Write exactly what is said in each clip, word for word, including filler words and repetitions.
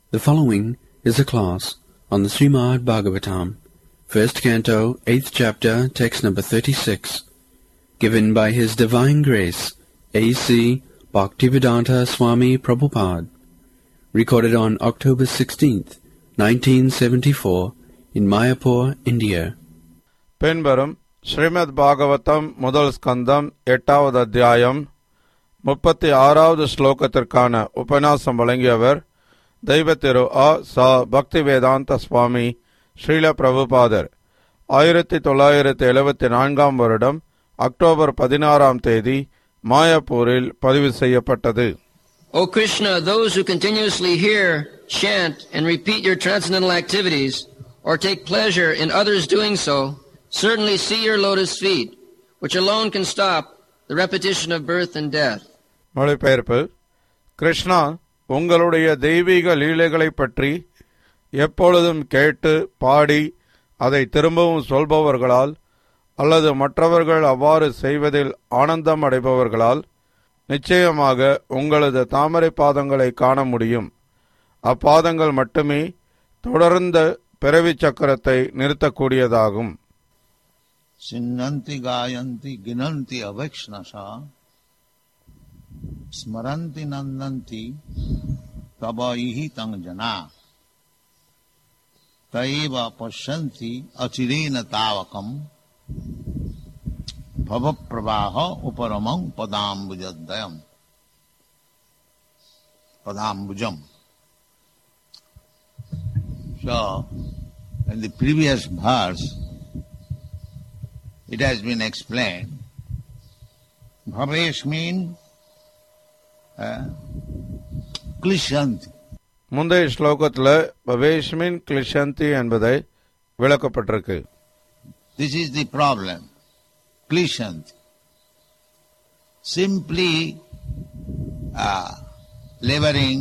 The following is a class on the Srimad Bhagavatam, first canto, eighth chapter, text number thirty-six, given by His Divine Grace, A C Bhaktivedanta Swami Prabhupada, recorded on October sixteenth, nineteen seventy-four, in Mayapur, India. பின்வரும் ஸ்ரீமத் பாகவதம் முதல் ஸ்கந்தம் எட்டாவது அத்தியாயம் முப்பத்தி ஆறாவது ஸ்லோகத்திற்கான உபன்யாசம் வழங்கியவர் தெய்வ திரு ஆ சா பக்திவேதாந்த சுவாமி ஸ்ரீல பிரபுபாதர். ஆயிரத்தி தொள்ளாயிரத்தி எழுபத்தி நான்காம் வருடம் அக்டோபர் பதினாறாம் தேதி மாயப்பூரில் பதிவு செய்யப்பட்டது. O Krishna, those who continuously hear, chant, and repeat your transcendental activities, or take pleasure in others doing so, certainly see your lotus feet, which alone can stop the repetition of birth and death. மொழிபெயர்ப்பு: கிருஷ்ணா, உங்களுடைய தெய்வீக லீலைகளை பற்றி எப்பொழுதும் கேட்டு பாடி அதை திரும்பவும் சொல்பவர்களால் அல்லது மற்றவர்கள் அவ்வாறு செய்வதில் ஆனந்தம் அடைபவர்களால் நிச்சயமாக உங்களது தாமரை பாதங்களை காண முடியும். அப்பாதங்கள் மட்டுமே தொடர்ந்த பிறவி சக்கரத்தை நிறுத்தக்கூடியதாகும். சின்னந்தி காயந்தி கினந்தி அபக்ஷ்ணசா ஸ்மரந்தி நந்தந்தி தபைஹி தங்ஜனா தைவ பஷ்யந்தி அச்சிரேன தாவகம் பவப்ரவாஹ உபரமம் பதாம்புஜத்வயம் பதாம்புஜம். So, in the previous verse, it has been explained, Bhavesh means uh, Klishyanti. முந்தைய ஸ்லோகத்தில் பவேஷ் மீன் கிளிஷந்தி என்பதை விளக்கப்பட்டிருக்கு. This is the problem. Klishyanti. Simply uh, laboring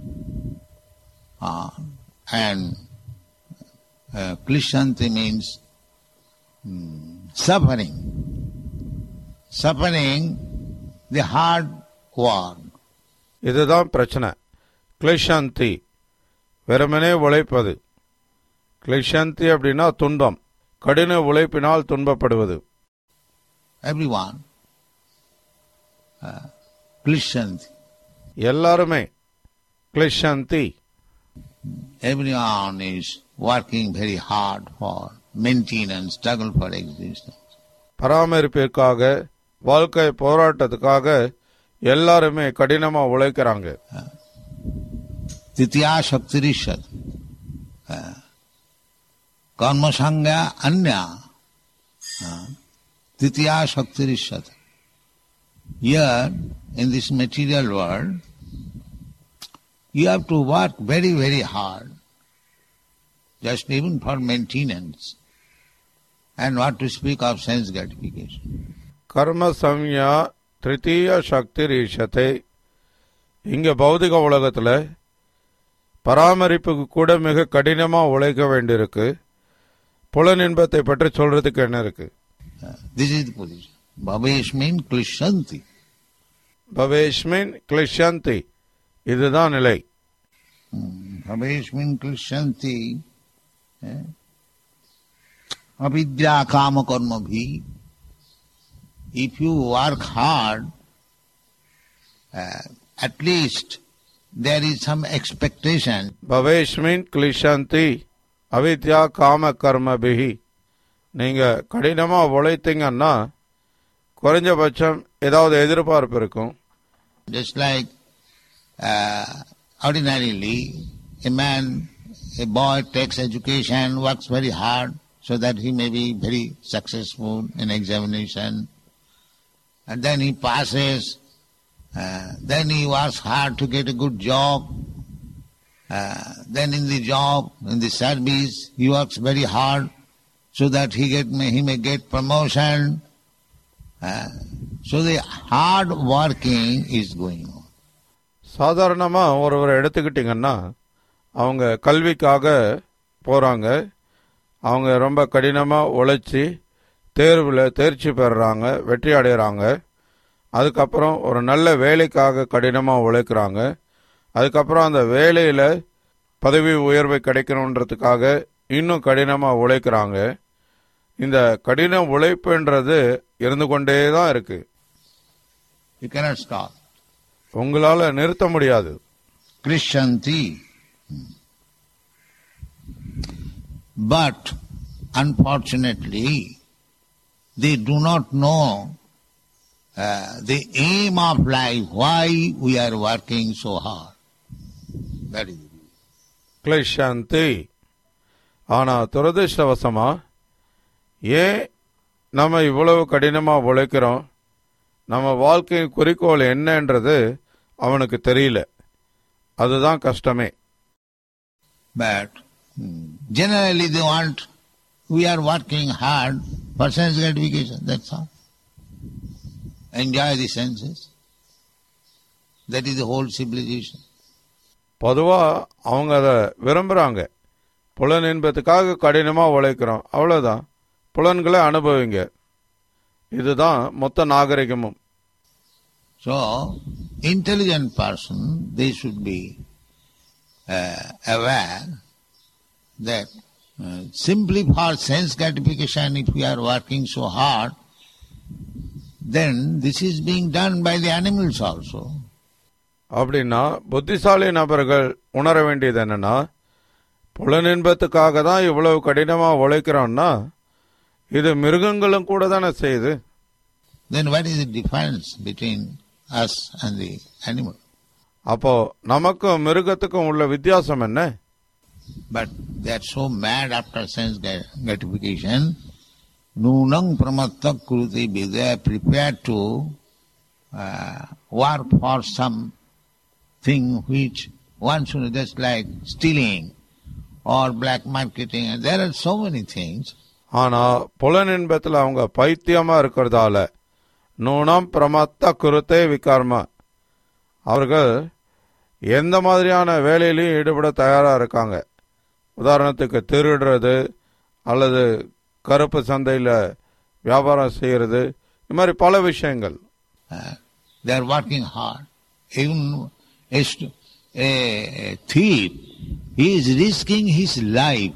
uh, and uh, Klishyanti means um, suffering. Suffering the hard work. இதுதான் பிரச்சனை. கிளிஷந்தி வெறுமனே உழைப்பது. கிளிஷந்தி அப்படின்னா துன்பம், கடின உழைப்பினால் துன்பப்படுவது. Everyone uh, Klishyanti. எல்லாருமே கிளிஷந்தி. Everyone is working very hard for maintenance, struggle for existence. பராமரிப்பிற்காக, வாழ்க்கை போராட்டத்துக்காக எல்லாருமே கடினமா உழைக்கிறாங்க. Titiya Shaktirishad Karma Sangha Anya Titiya Shaktirishad. Here in this material world you have to work very very hard, just even for maintenance, and what to speak of sense gratification. கர்ம சம்யா திருத்தீய சக்தி ரீஷத்தை. இங்க பௌதிக உலகத்துல பராமரிப்புக்கு கூட மிக கடினமா உழைக்க வேண்டியிருக்கு. புலன் இன்பத்தை பற்றி சொல்றதுக்கு என்ன இருக்கு? This is the position. Bhaveshmin Klishyanti. பவேஷ்மின் கிளிஷந்தி, இதுதான் நிலை. Bhaveshmin Klishyanti avidya kama karma bhi. If you work hard, uh, at least there is some expectation. பவேஷ்மின் கிளிஷந்தி அவித்யா காம கர்ம பிஹி. நீங்க கடினமா உழைத்தீங்கன்னா குறைஞ்சபட்சம் ஏதாவது எதிர்பார்ப்பு இருக்கும். Just like uh, ordinarily a man, a boy takes education, works very hard so that he may be very successful in examination, and then he passes. Uh, then he works hard to get a good job. Uh, then in the job, in the service, he works very hard so that he get may, he may get promotion. Uh, so the hard working is going on. சாதாரணமா ஒருவரை எடுத்துக்கிட்டீங்கன்னா அவங்க கல்விக்காக போறாங்க. அவங்க ரொம்ப கடினமா உழைச்சி தேர்வில் தேர்ச்சி பெறுறாங்க, வெற்றி அடைகிறாங்க. அதுக்கப்புறம் ஒரு நல்ல வேலைக்காக கடினமாக உழைக்கிறாங்க. அதுக்கப்புறம் அந்த வேலையில் பதவி உயர்வை கிடைக்கணுன்றதுக்காக இன்னும் கடினமாக உழைக்கிறாங்க. இந்த கடின உழைப்புன்றது இருந்து கொண்டே தான் இருக்கு. You cannot stop. உங்களால நிறுத்த முடியாது. Krishanti. But unfortunately, they do not know uh, the aim of life, why we are working so hard. That is it. கிளேஷாந்தி. ஆனா துரதிர்ஷ்டவசமா ஏன் நம்ம இவ்வளவு கடினமாக உழைக்கிறோம், நம்ம வாழ்க்கையின் குறிக்கோள் என்னன்றது அவனுக்கு தெரியல. அதுதான் கஷ்டமே. But generally they want, we are working hard for sense gratification, that's all. Enjoy the senses. That is the whole civilization. பொதுவாக அவங்க அதை விரும்புகிறாங்க. புலன் இன்பத்துக்காக கடினமாக உழைக்கிறோம், அவ்வளோதான், புலன்களை அனுபவிங்க. இதுதான் மொத்த நாகரிகமும். So, intelligent person, they should be uh, aware that uh, simply for sense gratification, if we are working so hard, then this is being done by the animals also. அப்படின்னா புத்திசாலி நபர்கள் உணர வேண்டியது என்னன்னா, புலனின்பத்துக்காக தான் இவ்வளவு கடினமாக உழைக்கிறோம்னா இது மிருகங்களும் கூட தானே செய்யுது. Then what is the difference between us and the animal? அப்போ நமக்கும் மிருகத்துக்கும் உள்ள வித்தியாசம் என்ன? But they are so mad after sense gratification. Nunang pramatta kuruti bi. They are prepared to uh, work for some thing which one should, just like stealing or black marketing. And there are so many things. ஆனா புலனின்பத்தில் அவங்க பைத்தியமா இருக்கிறதால நூனம் பிரமத்த குருத்தே விகார்மா, அவர்கள் எந்த மாதிரியான வேலையிலையும் ஈடுபட தயாரா இருக்காங்க. உதாரணத்துக்கு திருடுறது அல்லது கருப்பு சந்தையில் வியாபாரம் செய்யறது, இது மாதிரி பல விஷயங்கள். They are working hard. Even a, a thief, he is risking his life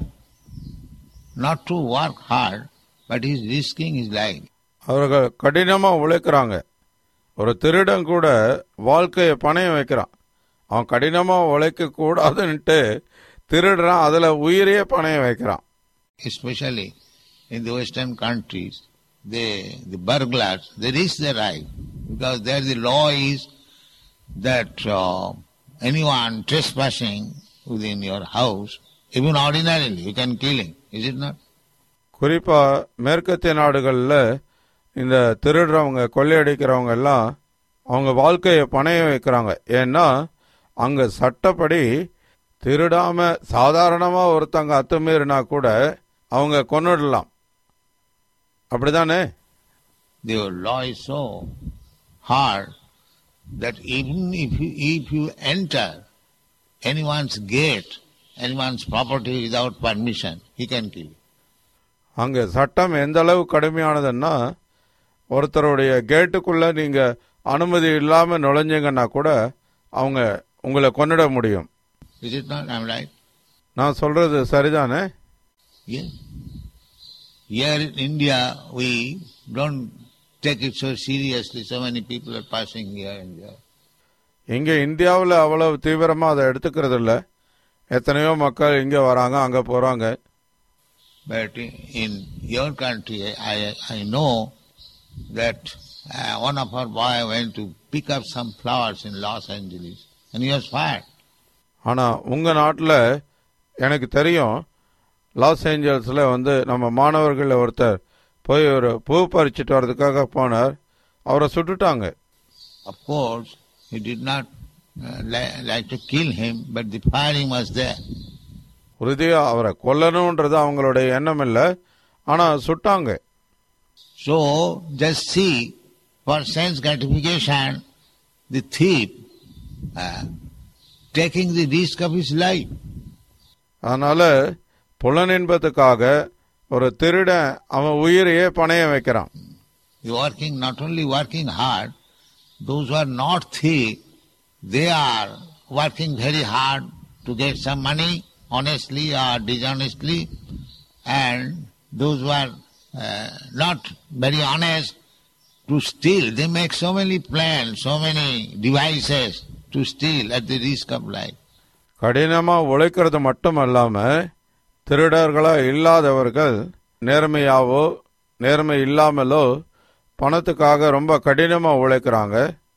not to work hard, but he is risking his life. அவர்கள் கடினமாக உழைக்கிறாங்க. ஒரு திருடன் கூட வாழ்க்கையை பணையம் வைக்கிறான். அவன் கடினமாக உழைக்க கூடாதுன்ட்டு திருடுறான், அதில் உயிரையே பணையம் வைக்கிறான். Especially in the Western countries, they, the burglars, they risk their life because there the law is that uh, anyone trespassing within your house, even ordinarily, you can kill him. Is it not? குறிப்பாக மேற்கத்திய நாடுகளில் இந்த திருடுறவங்க கொள்ளையடிக்கிறவங்க எல்லாம் அவங்க வாழ்க்கையை பணையம் வைக்கிறாங்க. ஏன்னா அங்கே சட்டப்படி திருடாம சாதாரணமாக ஒருத்தங்க அத்துமீறினா கூட அவங்க கொன்னுடலாம். அப்படிதானே? The law is so hard that even if you, if you enter anyone's gate, anyone's property without permission, he can kill you. அங்கே சட்டம் எந்த அளவு கடுமையானதுன்னா, ஒருத்தருடைய கேட்டுக்குள்ள நீங்க அனுமதி இல்லாம நுழைஞ்சீங்கன்னா கூட அவங்க உங்களை கொன்னிட முடியும். Is it not? I'm right. நான் சொல்றது சரிதானே? Yes. Here in India, we don't take it so seriously. So many people are passing here and there. இங்க இந்தியாவில் அவ்வளவு தீவிரமா அதை எடுத்துக்கிறது இல்லை. எத்தனையோ மக்கள் இங்க வராங்க, அங்க போறாங்க. But in your country, I I know that uh, one of our boy went to pick up some flowers in Los Angeles and he was fired. ஆனா உங்க நாட்டில் எனக்கு தெரியும், லாஸ் ஏஞ்சல்ஸில் வந்து நம்ம மாணவர்கள் ஒருத்தர் போய் ஒரு பூ பறிச்சுட்டு வர்றதுக்காக போனார், அவரை சுட்டுட்டாங்க. Of course, he did not uh, li- like to kill him, but the firing was there. உறுதியா அவரை கொல்லணும்ன்றது அவங்களுடைய எண்ணம் இல்லை, ஆனா சுட்டாங்க. So, just see, for sense gratification, the thief uh, taking the risk of his life. அதனால புலனின்பத்துக்காக ஒரு திருடன் அவன் உயிரையே பணையம் வைக்கிறான். You working, not only working hard, those who are not thief, they are working very hard to get some money, honestly or dishonestly, and those who are uh, not very honest, to steal. They make so many plans, so many devices to steal at the risk of life. கடினமா உழைக்கிறது மட்டும் அல்லாம திருடர்களா இல்லாதவர்கள் நேர்மையாவோ நேர்மை இல்லாமலோ பணத்துக்காக ரொம்ப கடினமா உழைக்கிறாங்க.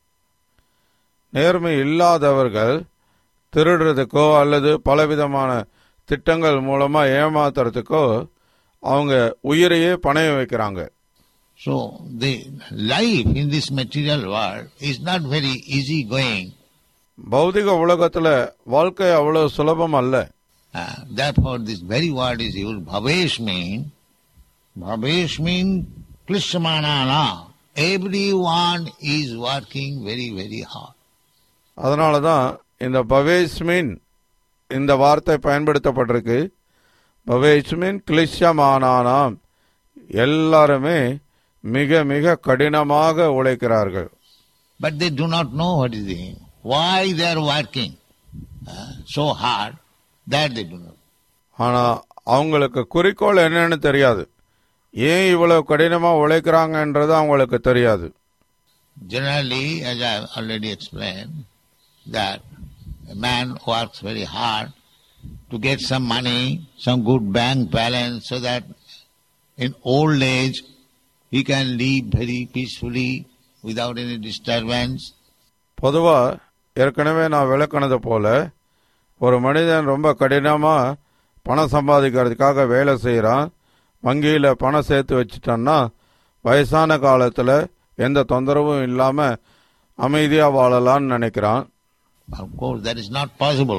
நேர்மை இல்லாதவர்கள் திருடுறதுக்கோ அல்லது பலவிதமான திட்டங்கள் மூலமா ஏமாத்துறதுக்கோ அவங்க உயிரையே பணயம் வைக்கிறாங்க. So the life in this material world is not very easy going. பௌதிக உலகத்துல வாழ்க்கை அவ்வளவு சுலபம் அல்ல. Uh, therefore this very word is used, bhavesh mean, bhavesh mean klishmanana. Everyone is working very, very hard. அதனாலதான் இந்த பவேஸ்மின் இந்த வார்த்தை பயன்படுத்தப்பட்டிருக்கு. பவேஸ்மின் கிளிஷமானானாம், எல்லாருமே மிக மிக கடினமாக உழைக்கிறார்கள். But they do not know what is the aim. Why they are working uh, so hard, that they do not. ஆனா அவங்களுக்கு குறிக்கோள் என்னன்னு தெரியாது. ஏன் இவ்வளவு கடினமா உழைக்கிறாங்கன்றது அவங்களுக்கு தெரியாது. Generally, as I have already explained, that a man works very hard to get some money, some good bank balance, so that in old age he can live very peacefully without any disturbance. பொதுவா ஏற்கனவே நான் விளக்குனது போல ஒரு மனிதன் ரொம்ப கடினமா பணம் சம்பாதிக்கிறதுக்காக வேலை செய்யறான், வங்கியில பணம் சேர்த்து வச்சுட்டான்னா வயசான காலத்துல எந்த தொந்தரவும் இல்லாம அமைதியா வாழலாம்னு நினைக்கிறான். Of course, that is not possible,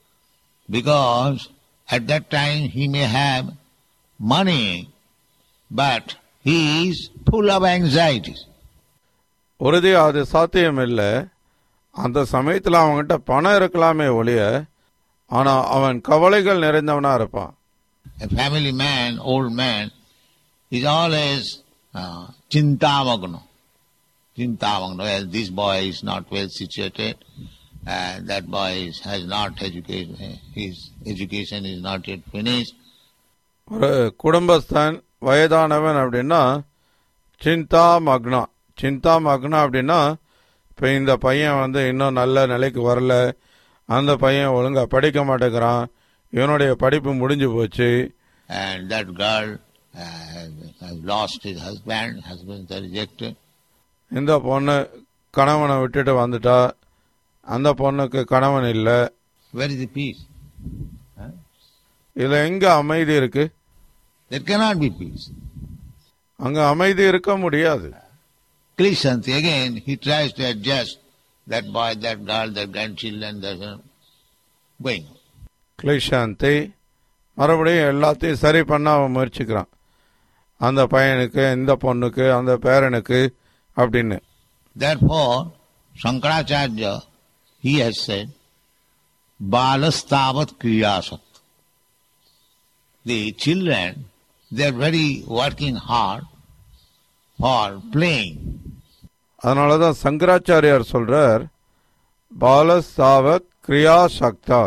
because at that time he may have money, but he is full of anxieties. உறுதியா அது சாத்தியம் இல்லை. அந்த சமயத்துல அவன்கிட்ட பணம் இருக்கலாமே ஒழிய, ஆனா அவன் கவலைகள் நிறைந்தவனா இருப்பான். A family man, old man, is always uh, chintamagna. Chintamagna, well, this boy is not well situated, uh, that boy is, has not education, his education is not yet finished. ஒரு குடும்பஸ்தான் வயதானவன் அப்படின்னா சிந்தா மக்னா. சிந்தா மக்னா அப்படின்னா இப்போ இந்த பையன் வந்து இன்னும் நல்ல நிலைக்கு வரல, அந்த பையன் ஒழுங்கா படிக்க மாட்டேங்கிறான், இவனுடைய படிப்பு முடிஞ்சு போச்சு. And that girl uh, has lost his husband, husband is rejected. இந்த பொண்ணு கணவனை விட்டுட்டு வந்துட்டா, அந்த பொண்ணுக்கு கணவன் இல்லை. Where is the peace? Huh? இதுல எங்க அமைதி இருக்கு? There cannot be peace. அங்க அமைதி இருக்க முடியாது. Krishanti, again, he tries to adjust that boy, that girl, that grandchildren, that uh, going. கிளிஷாந்தி மறுபடியும் எல்லாத்தையும் சரி பண்ண அவன் முயற்சிக்கிறான், அந்த பையனுக்கு, இந்த பொண்ணுக்கு, அந்த பேரனுக்கு அப்படின்னு. Therefore, Shankaracharya, he has said, Balastavat Kriyasat. The children, they are very working hard for playing. அதனாலதான் சங்கராச்சாரியார் சொல்றார், பாலஸ்தாவத் கிரியா சக்தா,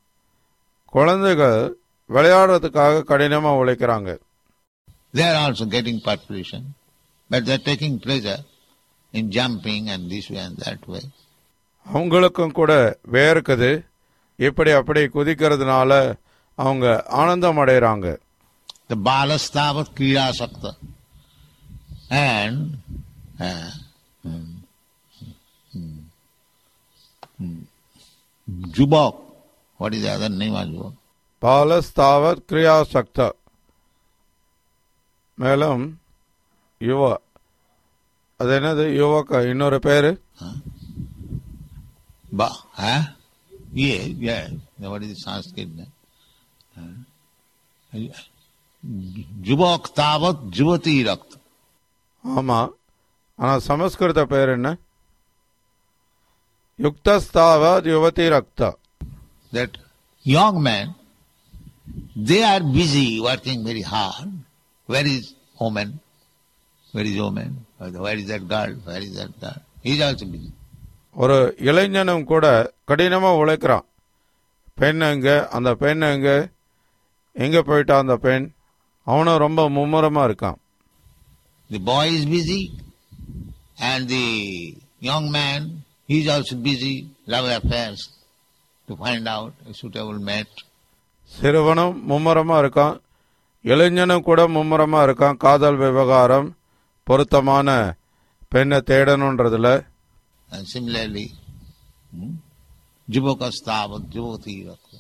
குழந்தைகள் விளையாடுறதுக்காக கடினமா உழைக்கிறாங்க. They are also getting perspiration, but they are taking pleasure in jumping and this way and that way. அவங்களுக்கும் கூட வேர்க்குது, இப்படி அப்படி குதிக்கிறதுனால அவங்க ஆனந்தம் அடைகிறாங்க. The balastavat kriya sakta. And uh, hmm, hmm, hmm, Jubak, what is the other name of Jubak? பாலஸ்தாவத் கிரியா சக்தா. மேலும் யுவ, அது என்னது யுவக்க இன்னொரு பேரு? Ba, huh? Yeah, yeah. What is the Sanskrit name? Uh, Jubak tavat juvati rakta. ஆமா, ஆனா சமஸ்கிருத பேர் என்ன? யுக்தஸ்தாவத் யுவதி ரக்தா. That young men, they are busy working very hard. Where is woman? Where is woman? Where is that girl? Where is that girl? He is also busy. ஒரு இளைஞனும் கூட கடினமா உழைக்கிறான், பெண் எங்க, அந்த பெண் எங்க, எங்க போயிட்டா அந்த பெண், அவனும் ரொம்ப மும்முரமா இருக்கான். The boy is busy and the young man, he is also busy, love affairs, to find out a suitable mate. சிறுவனும் மும்முரமா இருக்கான், இளைஞனும் கூட மும்முரமா இருக்கான், காதல் விவகாரம், பொருத்தமான பெண்ணை தேடணுன்றதுல. And similarly, Jivakastavat, Jivati.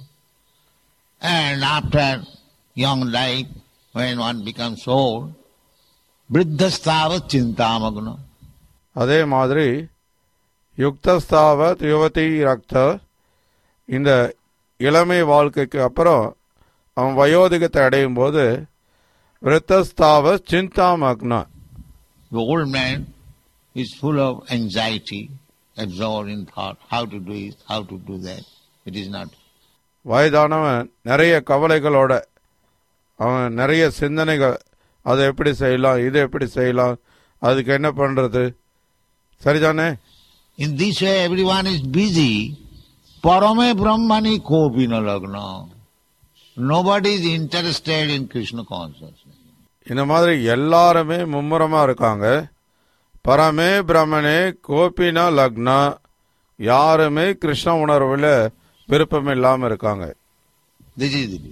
And after young life, when one becomes old, Vriddhastavat Chintamagna. அதே மாதிரி யுக்தஸ்தாவத் யுவதி ரக்த, இந்த இளமை வாழ்க்கைக்கு அப்புறம் அவன் வயோதிகத்தை அடையும் போது விருத்தஸ்தாவத் சிந்தாமக்னா. The old man is full of anxiety, absorbed in thought, how to do it, how to do that. It is not. வயதானவன் நிறைய கவலைகளோட, அவன் நிறைய சிந்தனைகள், அதை எப்படி செய்யலாம், இது எப்படி செய்யலாம், அதுக்கு என்ன பண்றது, சரிதானே? In this way everyone is busy. Parame Brahmani Kopina Lagna. Nobody is interested in Krishna consciousness. இந்த மாதிரி எல்லாருமே மும்முரமா இருக்காங்க. பரமே பிரம்மனே கோபினா லக்னா, யாருமே கிருஷ்ண உணர்வுல விருப்பம் இல்லாம இருக்காங்க. This is the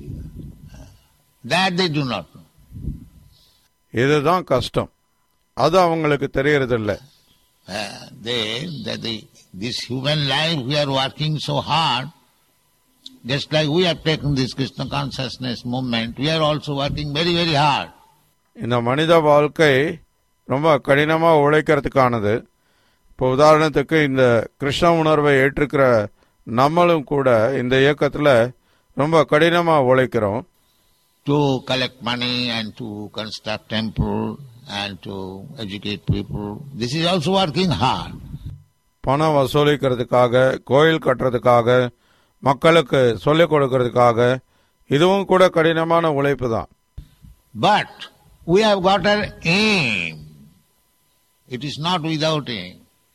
that they do not know. இதுதான் கஷ்டம், அது அவங்களுக்கு தெரியறதில்லை. Uh, they that they, this human life we are working so hard, just like we have taken this Krishna consciousness movement, we are also working very very hard. இந்த மனித வாழ்க்கை ரொம்ப கடினமா உழைக்கிறதுக்கானது. இப்போ உதாரணத்துக்கு இந்த கிருஷ்ண உணர்வை ஏற்றுக்கிற நம்மளும் கூட இந்த இயக்கத்துல ரொம்ப கடினமா உழைக்கிறோம். To collect money and to construct temple and to educate people, this is also working hard. பணம் வசூலிக்கிறதுக்காக, கோயில் கட்டுறதுக்காக, மக்களுக்கு சொல்லிக் கொடுக்கறதுக்காக, இதுவும் கூட கடினமான உழைப்பு தான். But we have got an aim. It is not without aim.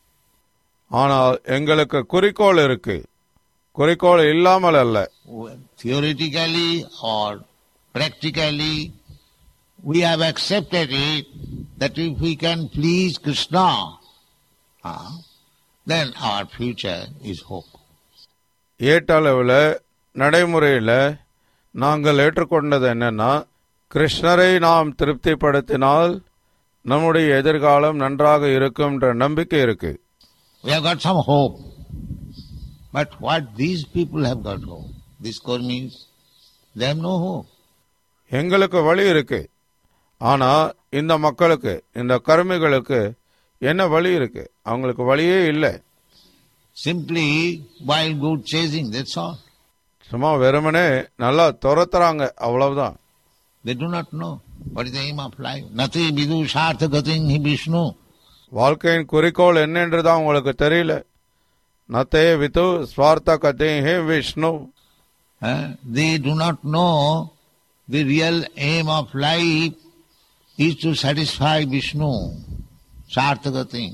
ஆனால் எங்களுக்கு குறிக்கோள் இருக்கு, குறிக்கோள் இல்லாமல் அல்ல. Theoretically or practically, we have accepted it that if we can please Krishna, uh, then our future is hope. ஏட்டளவில் நடைமுறையில் நாங்கள் ஏற்றுக்கொண்டது என்னன்னா, கிருஷ்ணரை நாம் திருப்திப்படுத்தினால் நம்முடைய எதிர்காலம் நன்றாக இருக்கும் என்ற நம்பிக்கை இருக்கு. We have got some hope. But what these people have got hope? These Karmis, they have no hope. எங்களுக்கு வழி இருக்கு, ஆனா இந்த மக்களுக்கு, இந்த கர்மிகளுக்கு என்ன வழி இருக்கு? அவங்களுக்கு வழியே இல்லை. Simply wild goat chasing, that's all. சும்மா வெறுமனே நல்லா துரத்துறாங்க, அவ்வளவுதான். They do not know what is the aim of life. Nati vidu sartha gating hi Vishnu. வாழ்க்கையின் குறிக்கோள் என்னன்றதான் உங்களுக்கு தெரியல. நத்தே விது ஸ்வார்த்த கதே ஹே Vishnu. They do not know the real aim of life is to satisfy Vishnu. Sartha gating.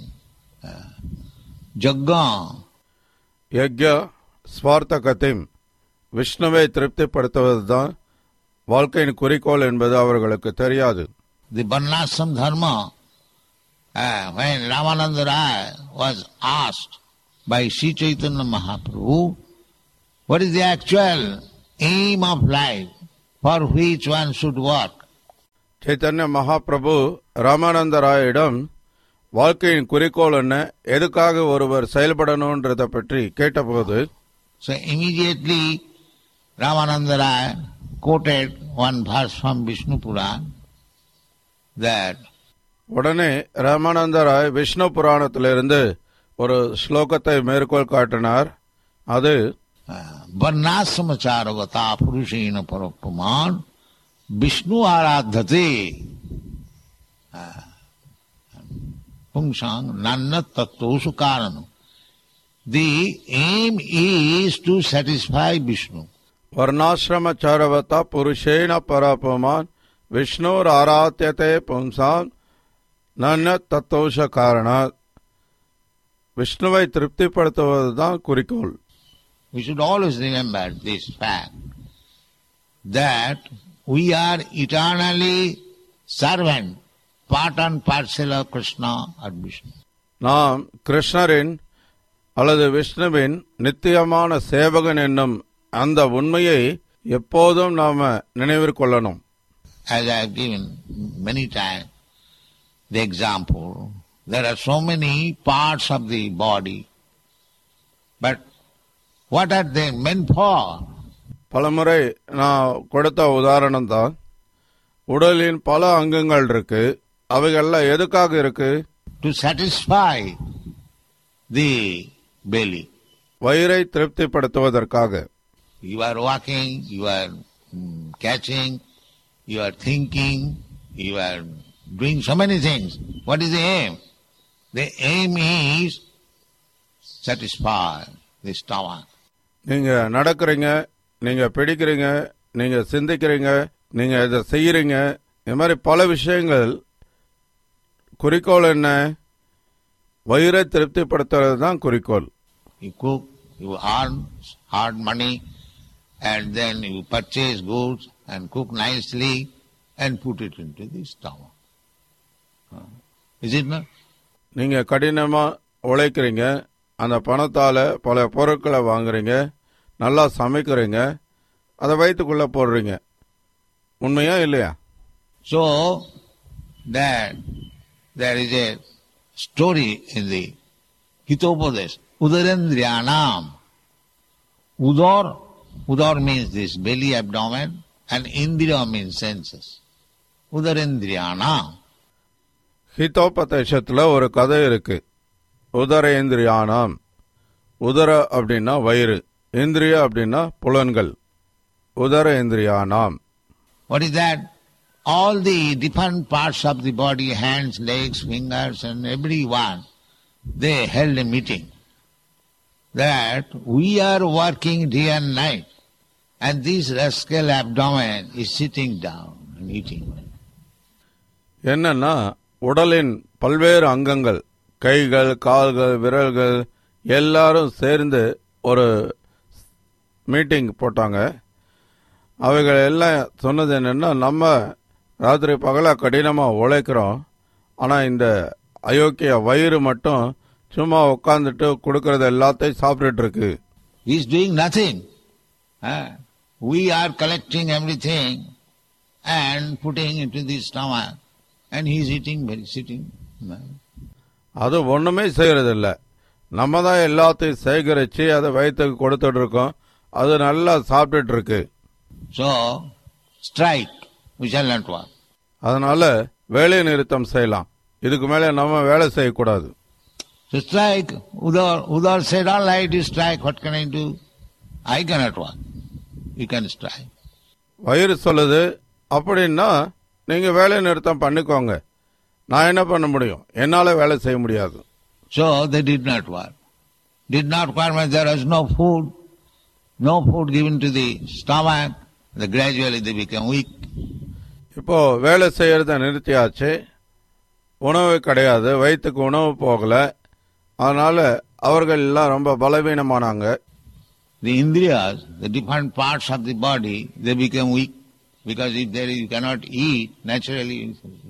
Jagga. யக்யா ஸ்வார்த்த கதிம், விஷ்ணுவை திருப்திப்படுத்துவதுதான் வாழ்க்கையின் குறிக்கோள் என்பது அவர்களுக்கு தெரியாது. The Varnashram dharma, uh, when Ramananda Rai was asked by Sri Chaitanya Mahaprabhu, what is the actual aim of life for which one should work? Chaitanya Mahaprabhu Ramananda ராயிடம் வாழ்க்கையின் குறிக்கோள் என்ன, எதுக்காக ஒருவர் செயல்படணும்ன்றத பற்றி கேட்டபோது, so immediately Ramananda Rai quoted one verse from Vishnu Puran that உடனே ராமானந்த ராய் விஷ்ணு புராணத்திலிருந்து ஒரு ஸ்லோகத்தை மேற்கோள் காட்டினார். அது varnasamacharavata purushena parapaman Vishnu aradhate pungsang nanna tattoshu karanam. The aim is to satisfy Vishnu. வர்ணாசிரம சாரவதா புருஷேன பரபமான் விஷ்ணுர் ஆராத்யதே பும்சான் நன்ன தத்தோஷ காரணாத். விஷ்ணுவை திருப்திப்படுத்துவதுதான் குறிக்கோள். we should always remember this fact that we are eternally servant, part and parcel of Krishna or Vishnu. நாம் கிருஷ்ணரின் அல்லது விஷ்ணுவின் நித்தியமான சேவகன் என்னும் அந்த உண்மையை எப்போதும் நாம நினைவிற்கொள்ளணும். As I have given many times the example, there are so many parts of the body, but what are they meant for? பலமுறை நான் கொடுத்த உதாரணம் தான், உடலின் பல அங்கங்கள் இருக்கு, அவைகள்லாம் எதுக்காக இருக்கு? To satisfy the belly. வயிறை திருப்திப்படுத்துவதற்காக. You are walking, you are mm, catching, you are thinking, you are doing so many things. What is the aim? The aim is satisfy the stomach. நீங்க நடக்கிறீங்க, நீங்க பிடிக்கிறீங்க, நீங்க சிந்திக்கிறீங்க, நீங்க இதை செய்யறீங்க, இந்த மாதிரி பல விஷயங்கள். குறிக்கோள் என்ன? வயிறை திருப்திப்படுத்துறது தான் குறிக்கோள். You cook, you earn hard money, and then you purchase goods and cook nicely and put it into the stomach. Uh, is it not? நீங்க கடினமா உழைக்கிறீங்க, அந்த பணத்தால பல பொருட்களை வாங்குறீங்க, நல்லா சமைக்கிறீங்க, அதை வயிற்றுக்குள்ள போடுறீங்க. உண்மையா இல்லையா? So that there is a story in the Hitopadesh. Udarendriyanam. Udar, Udar means this belly, abdomen, and Indriya means senses. Udarendriyanam. ஹிதோபதேசத்துல ஒரு கதை இருக்கு. உதரேந்திரியானாம். உதர அப்படின்னா வயிறு, இந்திரிய அப்படின்னா புலன்கள். உதரேந்திரியானாம். What is that? All the different parts of the body, hands, legs, fingers, and everyone, they held a meeting that we are working day and night, and this rascal abdomen is sitting down and eating. என்னன்னா, உடலின் பல்வேறு அங்கங்கள், கைகள், கால்கள், விரல்கள் எல்லாரும் சேர்ந்து ஒரு மீட்டிங் போட்டாங்க. அவைகள் எல்லாம் சொன்னது என்னன்னா, நம்ம ராத்திரி பகலா கடினமா உழைக்கிறோம், ஆனா இந்த அயோக்கிய வயிறு மட்டும் சும்மா உட்காந்துட்டு கொடுக்கறது எல்லாத்தையும் சாப்பிட்டுட்டு இருக்கு. He is doing nothing. Uh, we are collecting everything and putting into the stomach, and he is eating, very sitting. அது ஒண்ணுமே செய்யறது இல்ல. நம்ம தான் எல்லாத்தையும் சேகரிச்சு அதை வயிற்றுக்கு கொடுத்துட்டு இருக்கோம், அது நல்லா சாப்பிட்டுட்டு இருக்கு. So strike, we shall not work. அதனால வேலை நிறுத்தம் செய்யலாம், இதுக்கு மேல நம்ம வேலை செய்யக்கூடாது. So strike, Udar, Udar said, all right, you strike, what can I do? I cannot work. You can strike. வயிறு சொல்லுது, அப்படின்னா நீங்க வேலை நிறுத்தம் பண்ணிக்கோங்க, நான் என்ன பண்ண முடியும், என்னால வேலை செய்ய முடியாது. So they did not work. Did not work when there was no food, no food given to the stomach, then gradually they became weak. இப்போ வேலை செய்யறத நிறுத்தியாச்சு, உணவு கிடையாது, வயிற்றுக்கு உணவு போகல, அதனால அவர்கள் எல்லாம் ரொம்ப பலவீனமானாங்க. The indriyas, the different parts of the body, they became weak because if there is, you cannot eat naturally.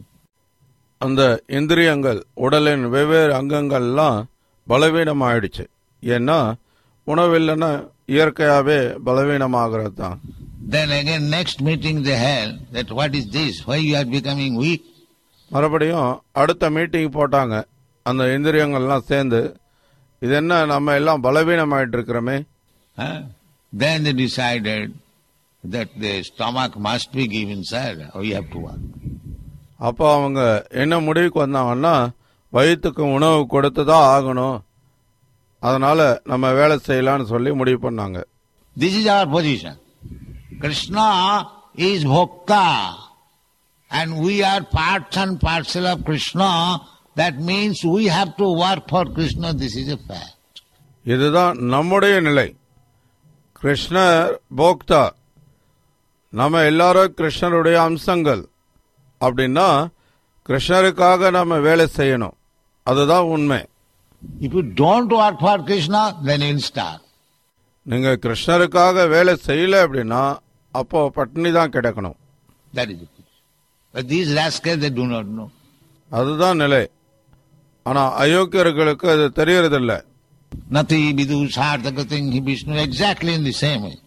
அந்த இந்திரியங்கள், உடலின் வெவ்வேறு அங்கங்கள்லாம் பலவீனமாயிடுச்சு. ஏன்னா உணவு இல்லைன்னா இயற்கையாவே பலவீனமாகிறது தான். Then again next meeting they held that what is this? Why you are becoming weak? மறுபடியும் அடுத்த மீட்டிங் போட்டாங்க. அந்த இந்திரியங்கள்லாம் சேர்ந்து, இது என்ன நம்ம எல்லாம் பலவீனமாயிட்டு இருக்கிறோமே. Huh? Then they decided that the stomach must be given, sir. We have to work. அப்போ அவங்க என்ன முடிவுக்கு வந்தாங்கன்னா, வயிற்றுக்கு உணவு கொடுத்துதான் ஆகணும், அதனால நம்ம வேலை செய்யலாம்னு சொல்லி முடிவு பண்ணாங்க. This is our position. Krishna is Bhokta and we are parts and parcel of Krishna. That means we have to work for Krishna. This is a fact. இதுதான் நம்முடைய நிலை. கிருஷ்ணர் போக்தா, நம்ம எல்லாரும் கிருஷ்ணருடைய அம்சங்கள். அப்படின்னா கிருஷ்ணருக்காக நம்ம வேலை செய்யணும், அதுதான் உண்மை. If you don't work for Krishna, then you will starve. நீங்க கிருஷ்ணருக்காக வேலை செய்யல அப்படின்னா அப்போ பட்டினி தான் கிடக்கணும். That is it. But these rascals, they do not know. அதுதான் நிலை. ஆனா அயோக்கியர்களுக்கு அது தெரியறதில்ல. Nati vidu sarthakating hi Vishnu, exactly in the same way.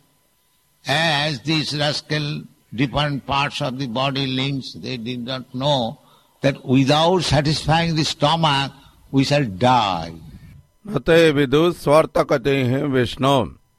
As these rascal different parts of the body limbs, they did not know that without satisfying the stomach, we shall die. நதே விது ஸ்வார்த்தகதே விஷ்ணு.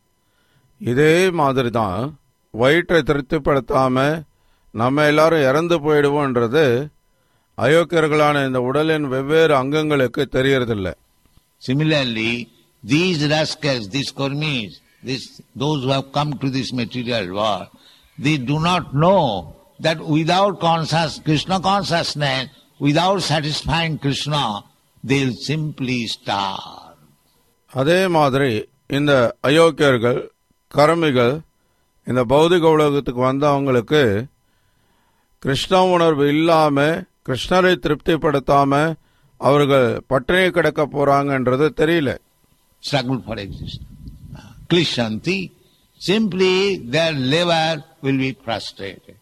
இதே மாதிரி தான் வயிற்றை திருப்திப்படுத்தாம நம்ம எல்லாரும் இறந்து போயிடுவோன்றது அயோக்கியர்களான இந்த உடலின் வெவ்வேறு அங்கங்களுக்கு தெரியறதில்லை. Similarly, these rascals, these karmis, these, those who have come to this material world, they do not know that without conscious Krishna consciousness, without satisfying Krishna, they will simply starve. அதே மாதிரி இந்த அயோக்கியர்கள் கர்மிகள் இந்த பௌதிக உலகத்துக்கு வந்தவங்களுக்கு கிருஷ்ண உணர்வு இல்லாம கிருஷ்ணரை திருப்திப்படுத்தாம அவர்கள் பட்டினி கிடக்க போறாங்கன்றது தெரியல. Struggle for existence. Klishanti, simply their labor will be frustrated.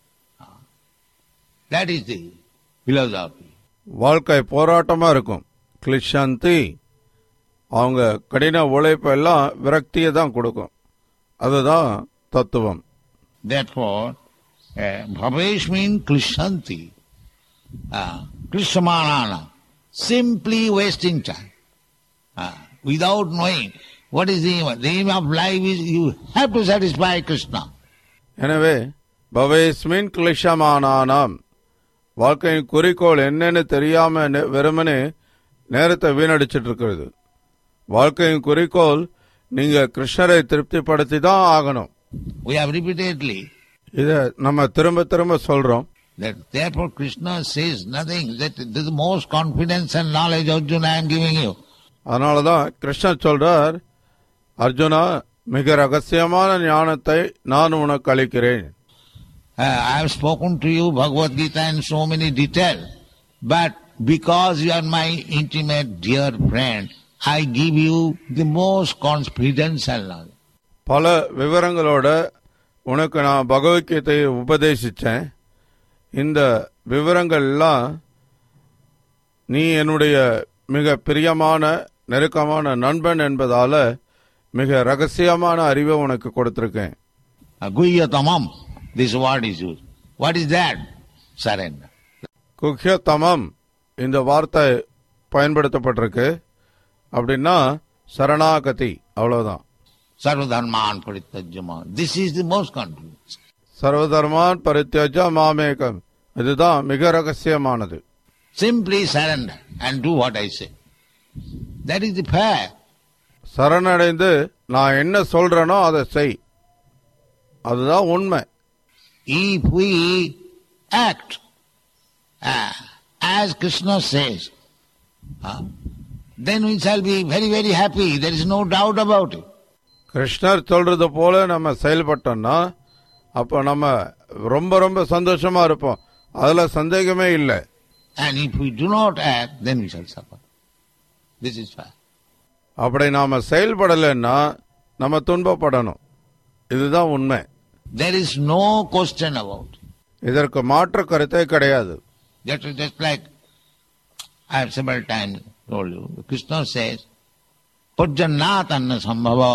That is the philosophy. வாழ்க்கை போராட்டமா இருக்கும். கிளிஷந்தி, அவங்க கடின உழைப்பெல்லாம் விரக்தியை தான் கொடுக்கும். அதுதான் தத்துவம். Therefore, uh, bhavesh means klishanti, uh, krishamanana, simply wasting time, uh, without knowing what is the aim. The aim of life is you have to satisfy Krishna. எனவே பவேஸ்மின் கிளிஷமானானாம், வாழ்க்கையின் குறிக்கோள் என்னன்னு தெரியாம வெறுமனே நேரத்தை வீணடிச்சிட்டு இருக்கிறது. வாழ்க்கையின் குறிக்கோள் நீங்க கிருஷ்ணரை திருப்திப்படுத்தி தான் ஆகணும். We have repeatedly இத நம்ம திரும்ப திரும்ப சொல்றோம். that therefore Krishna says nothing, that this is the most confidence and knowledge, Arjuna, I am giving you. அதனாலதான் கிருஷ்ணர் சொல்றார், அர்ஜுனா, மிக ரகசியமான ஞானத்தை நான் உனக்கு அளிக்கிறேன். Uh, I have spoken to you Bhagavad Gita in so many details, but because you are my intimate dear friend, I give you the most confidential knowledge. பல விவரங்களோட உனக்கு நான் பகவத்கீதையை உபதேசிச்சேன். இந்த விவரங்கள் எல்லாம் நீ என்னுடைய மிக பிரியமான நெருக்கமான நண்பன் என்பதால மிக ரகசியமான அறிவை உனக்கு கொடுத்திருக்கேன். Guhyatamam, this word is used. What is that? Surrender. குஹ்யதமம், இந்த வார்த்தை பயன்படுத்தப்பட்டிருக்கு. அப்படின்னா சரணாகதி, அவ்வளவுதான். Sarvadharman parityajyama. This is the most confidence. சர்வதர்மான் பரித்யஜ மாமேகம், இதுதான் மிக ரகசியமானது. Simply surrender and do what I say. That is the fair. சரணடைந்து நான் என்ன சொல்றேனோ அதை செய், அதுதான் உண்மை. If we act uh, as Krishna says, uh, then we shall be very, very happy. There is no doubt about it. கிருஷ்ணர் சொல்றது போல நம்ம செயல்பட்டோம்னா அப்போ நம்ம ரொம்ப ரொம்ப சந்தோஷமா இருப்போம். அதுல சந்தேகமே இல்லை. And if we do not act, then we shall suffer. This is fact. அப்படி நாம செயல்படலைன்னா நம்ம துன்பப்படணும். இதுதான் உண்மை. There is no question about it. இதற்கு மாற்று கருத்தே கிடையாது. Just, just like I have several times told you, Krishna says, Pajjannat anna sambhava,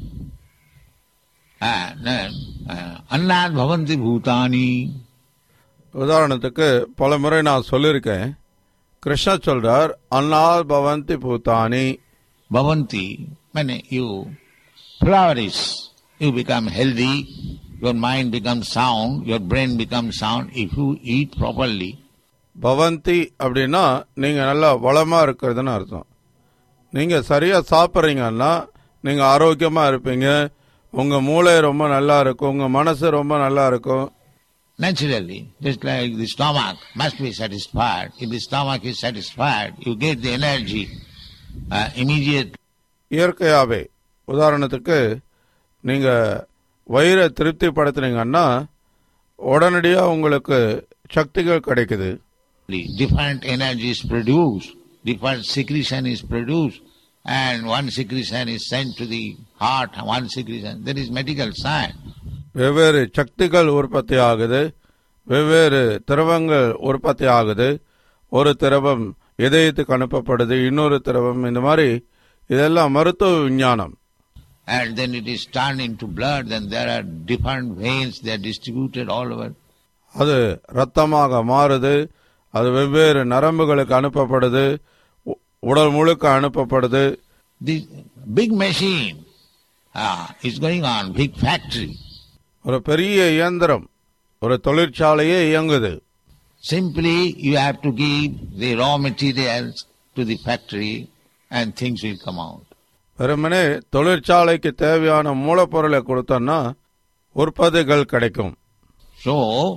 annat bhavanti bhutani. உதாரணத்துக்கு பல முறை நான் சொல்லியிருக்கேன். கிருஷ்ணர் சொல்றார், அன்னாத் பவந்தி பூதானி. Bhavanti means you flourish, you become healthy, your mind becomes sound, your brain becomes sound if you eat properly. பவந்தி அப்படின்னா நீங்க நல்லா வளமா இருக்கிறதுன்னு அர்த்தம். நீங்க சரியா சாப்பிட்றீங்கன்னா நீங்க ஆரோக்கியமா இருப்பீங்க, உங்க மூளை ரொம்ப நல்லா இருக்கும், உங்க மனசு ரொம்ப நல்லா இருக்கும். Naturally, just like the stomach must be satisfied. If the stomach is satisfied, you get the energy uh, immediately. இயற்கையாவே உதாரணத்துக்கு நீங்க வயிறை திருப்திப்படுத்துனீங்கன்னா உடனடியா உங்களுக்கு சக்திகள் கிடைக்குது. Different energy is produced, different secretion is produced, and one secretion is sent to the heart, one secretion. That is medical science. வெவ்வேறு சக்திகள் உற்பத்தி ஆகுது, வெவ்வேறு திரவங்கள் உற்பத்தி ஆகுது. ஒரு திரவம் இதயத்துக்கு அனுப்பப்படுது, இன்னொரு திரவம், இந்த மாதிரி இதெல்லாம் மருத்துவ விஞ்ஞானம். And then it is turned into blood, then there are different veins, they are distributed all over. அது இரத்தமாக மாறுது, அது வெவ்வேறு நரம்புகளுக்கு அனுப்பப்படுது, உடல் முழுக்க அனுப்பப்படுது. This big machine uh, is going on, big factory. ஒரு பெரிய இயந்திரம், ஒரு தொழிற்சாலையே இயங்குது. Simply you have to give the raw materials to the factory and things will come out. வெறுமனே தொழிற்சாலைக்கு தேவையான மூலப்பொருளை கொடுத்தோம்னா உற்பத்திகள் கிடைக்கும். So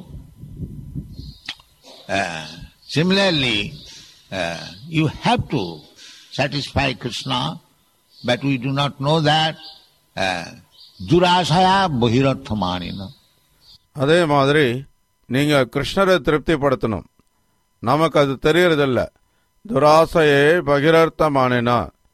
uh, similarly uh, you have to satisfy Krishna, but we do not know that. uh, durasaya bahirarthamanina. அதே மாதிரி நீங்க கிருஷ்ணரை திருப்திப்படுத்தணும், நமக்கு அது தெரியறதில்ல. துராசையே பகிரர்த்தமானினா.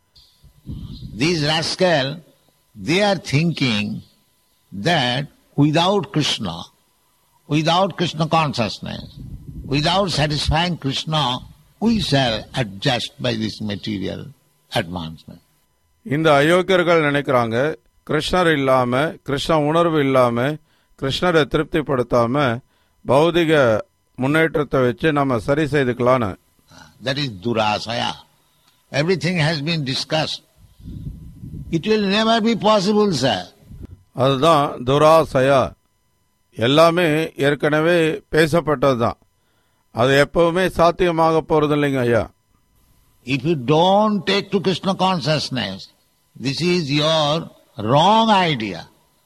These rascals, they are thinking that without Krishna, without Krishna consciousness, without satisfying Krishna, we shall adjust by this material advancement. இந்த அயோக்கியர்கள் நினைக்கிறாங்க, கிருஷ்ணர் இல்லாம, கிருஷ்ண உணர்வு இல்லாம, கிருஷ்ணரை திருப்திப்படுத்தாம பௌதிக முன்னேற்றத்தை வச்சு நம்ம சரி செய்துக்கலான்னு. That is durasaya. Everything has been discussed. It will never be possible, sir. அதுதான் துராசையா. எல்லாமே ஏற்கனவே பேசப்பட்டதுதான், அது எப்பவுமே சாத்தியமாக போறது இல்லைங்க ஐயா. If you don't take to Krishna consciousness, this is your wrong idea.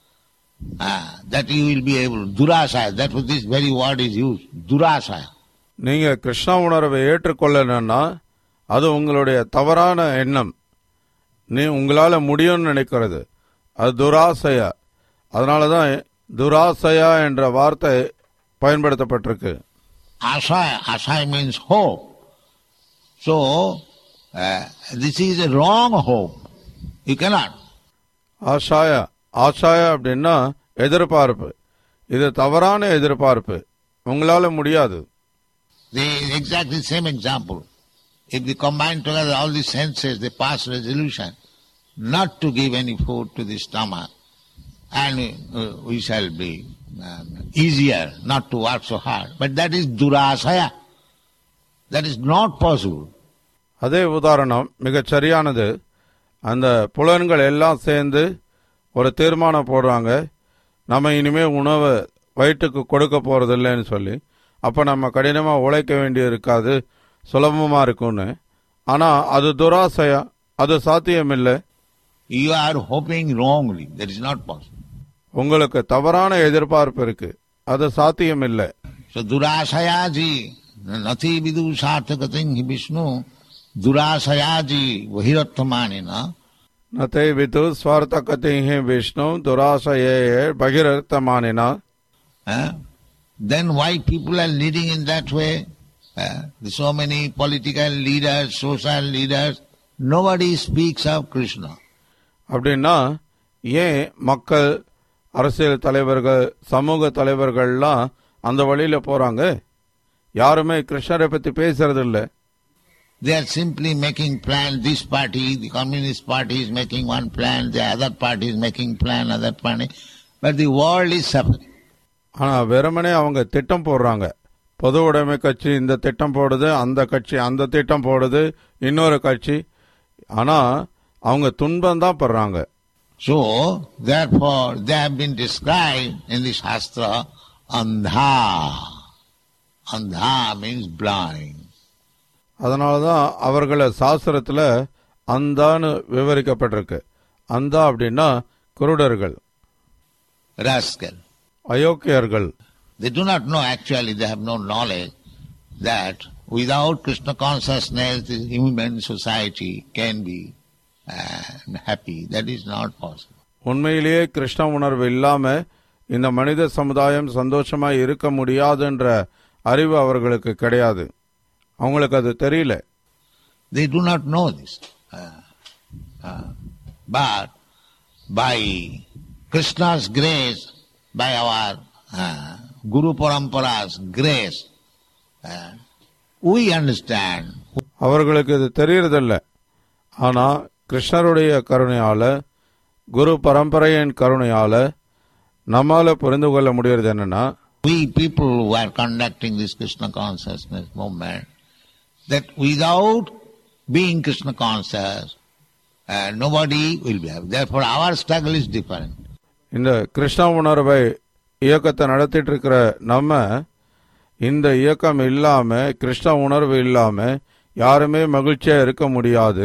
Ah, that you will be able, durasaya, that was this very word is used, durasaya. நீங்க கிருஷ்ண உணர்வை ஏற்றுக்கொள்ளணும்னா அது உங்களுடைய தவறான எண்ணம். நீ உங்களால முடியும்னு நினைக்கிறது, அது துராசையா. அதனாலதான் துராசையா என்ற வார்த்தை பயன்படுத்தப்பட்டிருக்கு. Asaya, asaya means hope. So, uh, this is a wrong hope. You cannot. ஆஷாயா, ஆஷாயா அப்படின்னா எதிர்பார்ப்பு. இது தவறான எதிர்பார்ப்பு, உங்களால முடியாது. The exactly same example. If we combine together all the senses, they pass resolution not to give any food to the stomach, and uh, we shall be um, easier not to work so hard. But that is durasaya. That is not possible. அதே உதாரணம் மிகச் சரியானது. அந்த புலன்கள் எல்லாம் சேர்ந்து ஒரு தீர்மானம் போடுறாங்க, நம்ம இனிமே உணவை வயிற்றுக்கு கொடுக்க போறதில்லைன்னு சொல்லி. அப்ப நம்ம கடினமா உழைக்க வேண்டி இருக்காது, சுலபமா இருக்கும்னு. ஆனா அது துராசையா, அது சாத்தியம் இல்லை. You are hoping wrongly. That is not possible. உங்களுக்கு தவறான எதிர்பார்ப்பு இருக்கு, அது சாத்தியம் இல்லை. So durasayaji nati vidu sarthakating hi Vishnu durasayaji vahirathamanina. நத்தை விது ஸ்வார்த்தகதிஹி Vishnu துராசையே பகிரர்த்தமானினா. Then why people are leading in that way? Uh, so many political leaders, social leaders, nobody speaks of Krishna. அப்படின்னா ஏன் மக்கள், அரசியல் தலைவர்கள், சமூக தலைவர்கள்லாம் அந்த வழியில போறாங்க? யாருமே கிருஷ்ணரை பத்தி பேசுறது இல்லை. They are simply making plans. This party, the Communist Party is making one plan, the other party is making plan, other party. But the world is suffering. ஆனா வெறுமனே அவங்க திட்டம் போடுறாங்க. பொது உடைமை கட்சி இந்த திட்டம் போடுது, அந்த கட்சி அந்த திட்டம் போடுது, இன்னொரு கட்சி. ஆனா அவங்க துன்பம் தான் படுறாங்க. So, therefore, they have been described in the Shastra, Andha. Andha means blind. அதனாலதான் அவர்களை சாஸ்திரத்துல அந்தான்னு விவரிக்கப்பட்டிருக்கு. அந்தா அப்படின்னா குருடர்கள், Rascal. அயோக்கியர்கள். They do not know, actually, they have no knowledge that without Krishna consciousness, the human society can be uh, happy. That is not possible. உண்மையிலேயே கிருஷ்ண உணர்வு இல்லாம இந்த மனித சமுதாயம் சந்தோஷமாய் இருக்க முடியாதுன்ற அறிவு அவர்களுக்கு கிடையாது. அவங்களுக்கு அது தெரியல. They do not know this. Uh, Uh, but by Krishna's grace, by our uh, Guru Parampara's grace, uh, we understand. அவர்களுக்கு இது தெரியறதில்ல. ஆனா கிருஷ்ணருடைய கருணையால, குரு பரம்பரையின் கருணையால நம்மால புரிந்து கொள்ள முடியறது என்னன்னா, we people who are conducting this Krishna consciousness movement, that without being Krishna conscious, uh, nobody will be happy. Therefore our struggle is different. இந்த கிருஷ்ண உணர்வை இயக்கத்தை நடத்திட்டு இருக்கிற நம்ம, இந்த இயக்கம் இல்லாம, கிருஷ்ண உணர்வு இல்லாம யாருமே மகிழ்ச்சியா இருக்க முடியாது.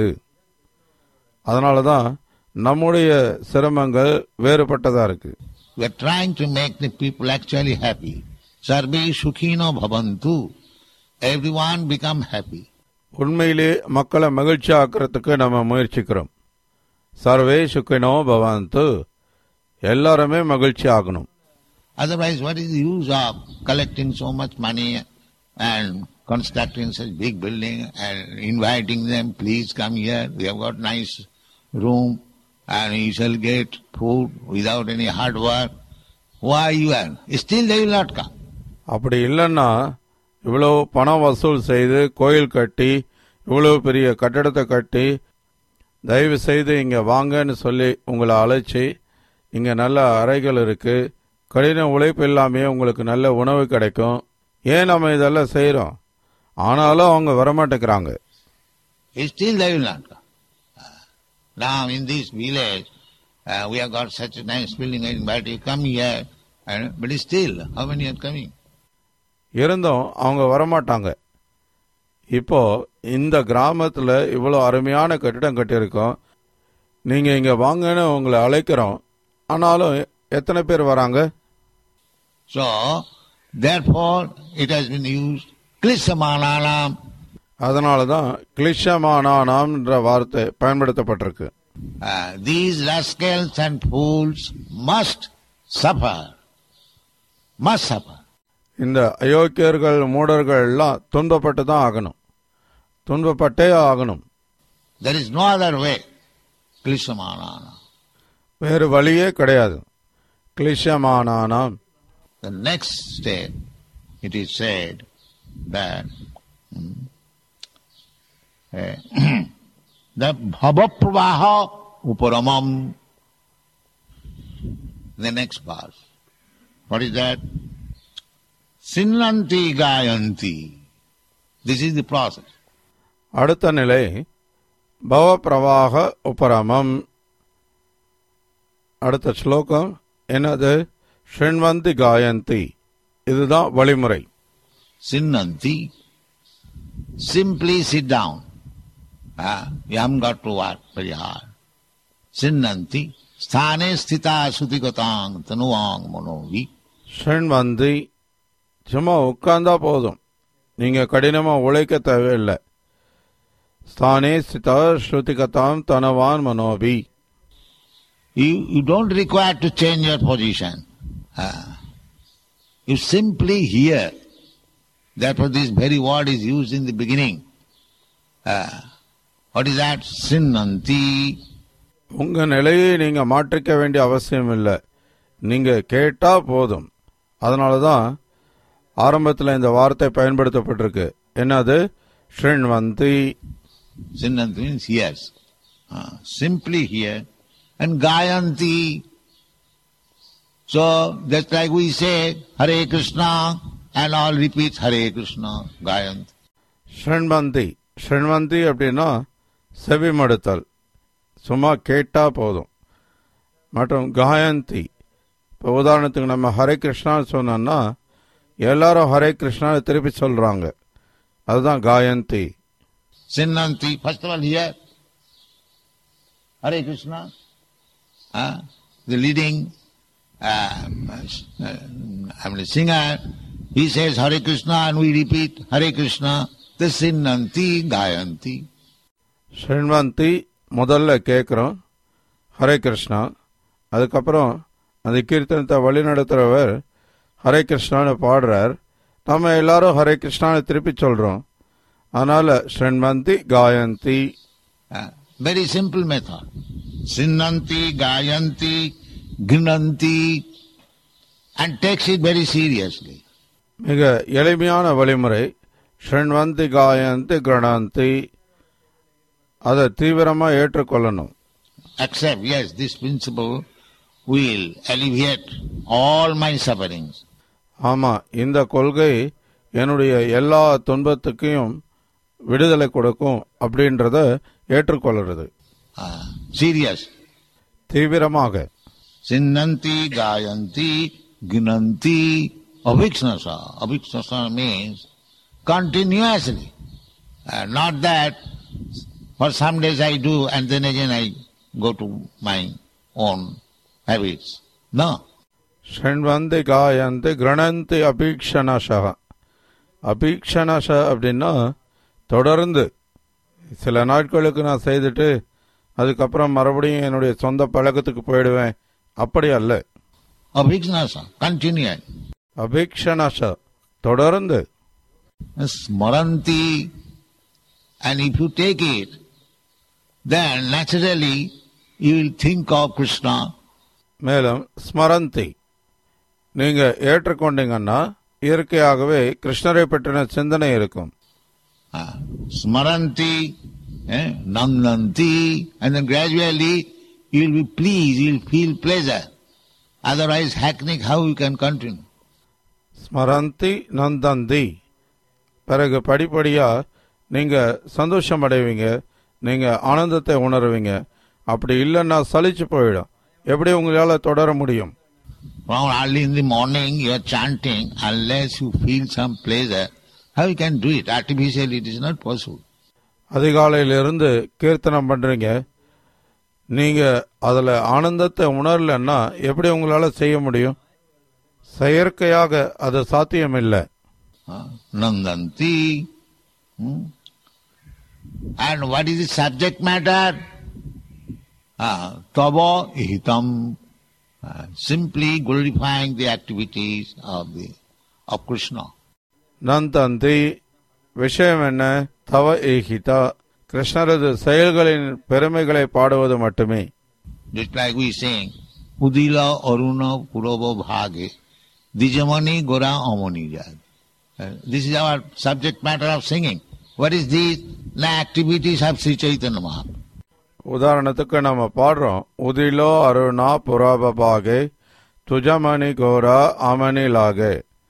அதனாலதான் நம்முடைய சிரமங்கள் வேறுபட்டதா இருக்கு. We are trying to make the people actually happy. Sarve sukhino bhavantu. Everyone become happy. உண்மையிலே மக்களை மகிழ்ச்சி ஆக்கிறதுக்கு நம்ம முயற்சிக்கிறோம். சர்வே சுக்கினோ பவந்து, எல்லாருமே மகிழ்ச்சி ஆகணும். Otherwise, what is the use of collecting so much money and constructing such big building and inviting them, please come here, we have got nice room and you shall get food without any hard work. Why you are? Still they will not come. அப்படி இல்லைன்னா இவ்வளவு பணம் வசூல் செய்து கோயில் கட்டி இவ்வளவு பெரிய கட்டடத்தை கட்டி தயவு செய்து இங்க வாங்கன்னு சொல்லி உங்களை அழைச்சி, இங்க நல்ல அறைகள் இருக்கு, கடின உழைப்பு இல்லாமே உங்களுக்கு நல்ல உணவு கிடைக்கும், ஏன் நம்ம இதெல்லாம் செய்யறோம்? ஆனாலும் அவங்க வரமாட்டேங்கிறாங்க. Still they will not come. Now in this village, uh, we have got such a nice building, but you come here, and, but still, how many are coming? இருந்தும் அவங்க வரமாட்டாங்க. இப்போ இந்த கிராமத்துல இவ்வளவு அருமையான கட்டிடம் கட்டியிருக்கோம், நீங்க இங்க வாங்கன்னு உங்களை அழைக்கிறோம், ஆனாலும் எத்தனை பேர் வராங்க? So, therefore, it has been used கிளிஷமானானாம். அதனாலதான் கிளிஷமானானாம் என்ற வார்த்தை பயன்படுத்தப்பட்டிருக்கு. Uh, these rascals and fools must suffer. Must suffer. இந்த அயோக்கியர்கள் மூடர்கள் எல்லாம் துன்பப்பட்டு தான் ஆகணும், துன்பப்பட்டே ஆகணும். There is no other way. கிளிஷமானானாம். வேறு வழியே கிடையாது. கிளிஷமானானாம். The next step, it is said that hmm, uh, the bhavapravaha uparamam. The next verse. What is that? Sinnanti gayanti. This is the process. அடுத்த நிலை பவ பிரவாக உபரமம். அடுத்த ஸ்லோகம் என்னது? ஷண்வந்தி காயந்தி. இதுதான் வழிமுறை. Sinnanti. Simply sit down. Ah, you haven't got to work very hard. Sinnanti. Sthane sthita sutikatang tanuvang manovi. ஷண்வந்தி. சும்மா உட்கார்ந்தா போதும், நீங்க கடினமா உழைக்க தேவையில்லை. ஸ்தானே ஸ்திதா ஸ்ருதிகதாம் தனவான் மனோபி. You, you don't require to change your position. Ah. You simply hear. Therefore this very word is used in the beginning. Ah. What is that? Sinnanti. உங்க நிலையை நீங்க மாற்றிக்க வேண்டிய அவசியம் இல்லை, நீங்க கேட்டா போதும். அதனாலதான் ஆரம்பத்தில் இந்த வார்த்தை பயன்படுத்தப்பட்டிருக்கு. என்னது? ஷண்வந்தி. Sinnanti means hears. Uh, simply hear. And gayanti. So just like we say Hare Krishna and all repeat Hare Krishna, gayanti. ஷண்வந்தி. ஷண்வந்தி அப்படின்னா செவிமடுத்தல், சும்மா கேட்டா போதும். மற்றும் காயந்தி, இப்போ உதாரணத்துக்கு நம்ம ஹரே கிருஷ்ணான்னு சொன்னோம்னா எல்லாரும் ஹரே கிருஷ்ணா திருப்பி சொல்றாங்க, அதுதான் காயந்தி. Sinnanti, first of all here, Hare Krishna, uh, the leading um, uh, I mean, singer, he says Hare Krishna and we repeat Hare Krishna, the Sinnanti, Gayanti. ஷண்வந்தி முதல்ல கேட்குறோம் ஹரே கிருஷ்ணா, அதுக்கப்புறம் அந்த கீர்த்தனத்தை வழி நடத்துகிறவர் ஹரே கிருஷ்ணான்னு பாடுறார், நம்ம எல்லாரும் ஹரே கிருஷ்ணான்னு திருப்பி சொல்கிறோம். அதனால ஷண்வந்தி காயந்தி. Uh, Very simple method. Sinnanti, gayanti, gnanti, and takes it very seriously. மிக எளிமையான வழிமுறை. ஷண்வந்தி காயந்தி கிரணந்தி, அதை தீவிரமா ஏற்றுக்கொள்ளணும். Accept, yes, this principle will alleviate all my sufferings. ஆமா, இந்த கொள்கை என்னுடைய எல்லா துன்பத்துக்கையும் விடுதலை கொடுக்கும் அப்படின்றத ஏற்றுக்கொள்கிறது. Serious. தீவிரமாக. Sinnanti, gayanti, gnanti, aviksnasa. Aviksnasa means continuously. Uh, not that for some days I do and then again I go to my own habits. No. ஷண்வந்தி காயந்தி கிரணந்தி அபீக்ஷணஷா. அபீக்ஷணஷா அப்படின்னா தொடர்ந்து சில நாட்களுக்கு நான் செய்துட்டு அதுக்கப்புறம் மறுபடியும் என்னுடைய சொந்த பழக்கத்துக்கு போயிடுவேன், அப்படி அல்ல. Abhikshanasa, continue. அபீக்ஷணஷா, தொடர்ந்து. Smaranti, and if you take it, then naturally you will think of Krishna. மேலும் ஸ்மரந்தி, நீங்க ஏற்றுக்கொண்டீங்கன்னா இயற்கையாகவே கிருஷ்ணரை பற்றின சிந்தனை இருக்கும். Smaranti, eh, nandanti, and then gradually you will be pleased, you will feel pleasure. Otherwise, hackneyed, how you can continue? ஸ்மரந்தி நந்தந்தி, பிறகு படிப்படியா நீங்க சந்தோஷம் அடைவீங்க, நீங்க ஆனந்தத்தை உணர்வீங்க. அப்படி இல்லைன்னா சலிச்சு போயிடும். எப்படி உங்களால தொடர முடியும்? From early in the morning you are chanting, unless you feel some pleasure, how you can do it? Artificially it is not possible. அதிகாலையிலிருந்து கீர்த்தனம் பண்றீங்க, நீங்க அதுல ஆனந்தத்தை உணரலன்னா எப்படி உங்களால செய்ய முடியும்? செயற்கையாக அது சாத்தியம் இல்லை. Nandanti. Hmm? And what is the subject matter? Ah, Tava hitam. Uh, simply glorifying the activities of the of Krishna. நந்தந்தி, விஷயம் என்ன? தவ ஏகிதா, கிருஷ்ணரது செயல்களின் பெருமைகளை பாடுவது மட்டுமே. Just like we sing, Udila Aruna Purava Bhage, Dijamani Gora Amani Jad. This is our subject matter of singing. What is these? The activities of Sri Chaitanya Mahaprabhu. உதாரணத்துக்கு நம்ம பாடுறோம், உதிலோ அருணா புராபபாகே துஜமணி கோரா அமணி லாகே.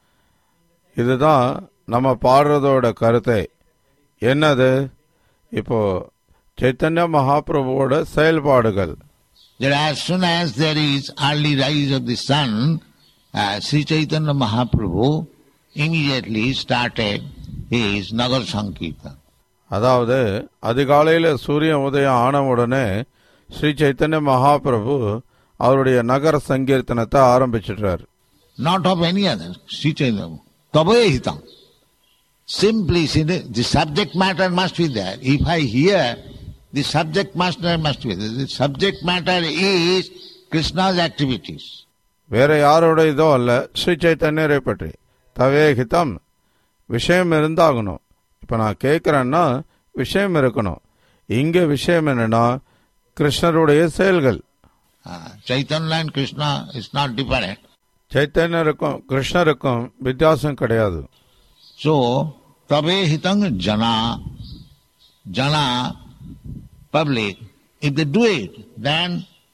இதுதான் நம்ம பாடுறதோட கருத்தை. என்னது? இப்போ சைத்தன்ய மகாபிரபுவோட செயல்பாடுகள். As soon as there is early rise of the sun, uh, Sri Chaitanya Mahaprabhu immediately started his Nagar Sankirtan. அதாவது அதிகாலையில் சூரிய உதயம் ஆனவுடனே ஸ்ரீ சைத்தன்ய மகாபிரபு அவருடைய நகர சங்கீர்த்தனத்தை ஆரம்பிச்சிட்டார். Not of any other, Sri Chaitanya. Tavahitam. Simply, see, the, the subject matter must be there. If I hear, the subject matter must be there. The subject matter is Krishna's activities. வேற யாரோட இதோ அல்ல, ஸ்ரீ சைத்தன்யரை பற்றி. தவேஹிதம், விஷயம் இருந்தாகணும். இப்ப நான் கேட்கிறேன்னா விஷயம் இருக்கணும். இங்க விஷயம் என்னன்னா கிருஷ்ணருடைய செயல்கள். Chaitanya and Krishna is not different. சைத்தன்யருக்கும் கிருஷ்ணருக்கும் வித்தியாசம் கிடையாது. So, tabe hitang jana, jana, public, if they do it, then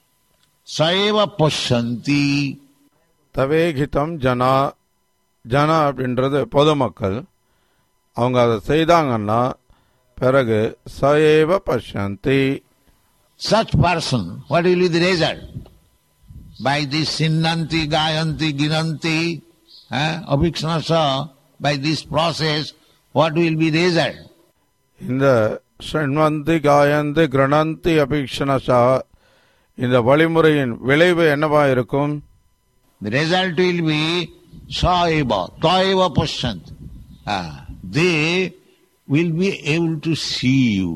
saeva pashanti. தவேகிதம் ஜனா, ஜனா அப்படின்றது பொதுமக்கள். அவங்க அதை செய்தாங்கன்னா பிறகு சயேவ பஷ்யந்தி. Such person, what will be the result? By this sinnanti, gayanti, ginanti, eh, aviksnasa, by this process, what will be the result? இந்த ஷண்வந்தி காயந்தி கிரணந்தி அபீக்ஷணசா, இந்த வழிமுறையின் விளைவு என்னவா இருக்கும்? The result will be saeva, taeva pasyanti. Ah, they will be able to see you.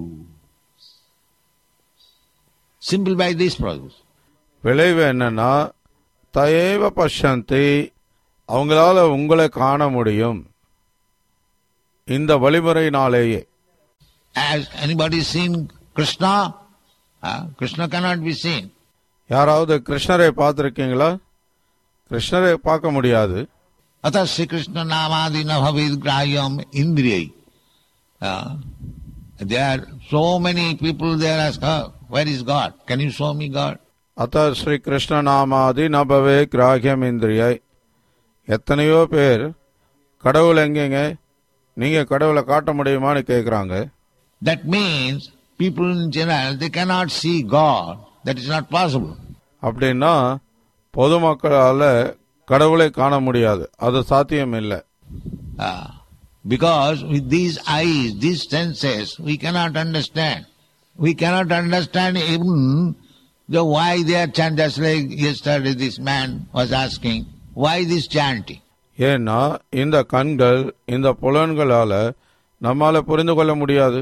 Simple by this process. விளைவு என்னன்னா தயேவ பஷ்யந்தி, அவங்களால உங்களை காண முடியும் இந்த வழிமுறையினாலேயே. As anybody seen Krishna, Uh, Krishna cannot be seen. யாராவது கிருஷ்ணரை பார்த்திருக்கீங்களா? கிருஷ்ணரை பார்க்க முடியாது. Atha Sri Krishna namadi na bhavid grahyam indriyai. Uh, there are so many people there ask, oh, where is God? Can you show me God? அத்த ஸ்ரீ கிருஷ்ண நாமாதி நபவே கிராகியம் இந்திரியை. எத்தனையோ பேர் கடவுள் எங்கேங்க, நீங்க கடவுளை காட்ட முடியுமான்னு கேட்குறாங்க. That means people in general, they cannot see God. That is not possible. அப்படின்னா பொதுமக்களால் கடவுளை காண முடியாது, அது சாத்தியம் இல்லை. Uh, because with these eyes, these senses, we cannot understand. We cannot understand even the why they are chanting. Just like yesterday this man was asking, why this chanting? ஏன்னா இந்த கண்கள் இந்த புலன்களால நம்மால புரிந்து கொள்ள முடியாது.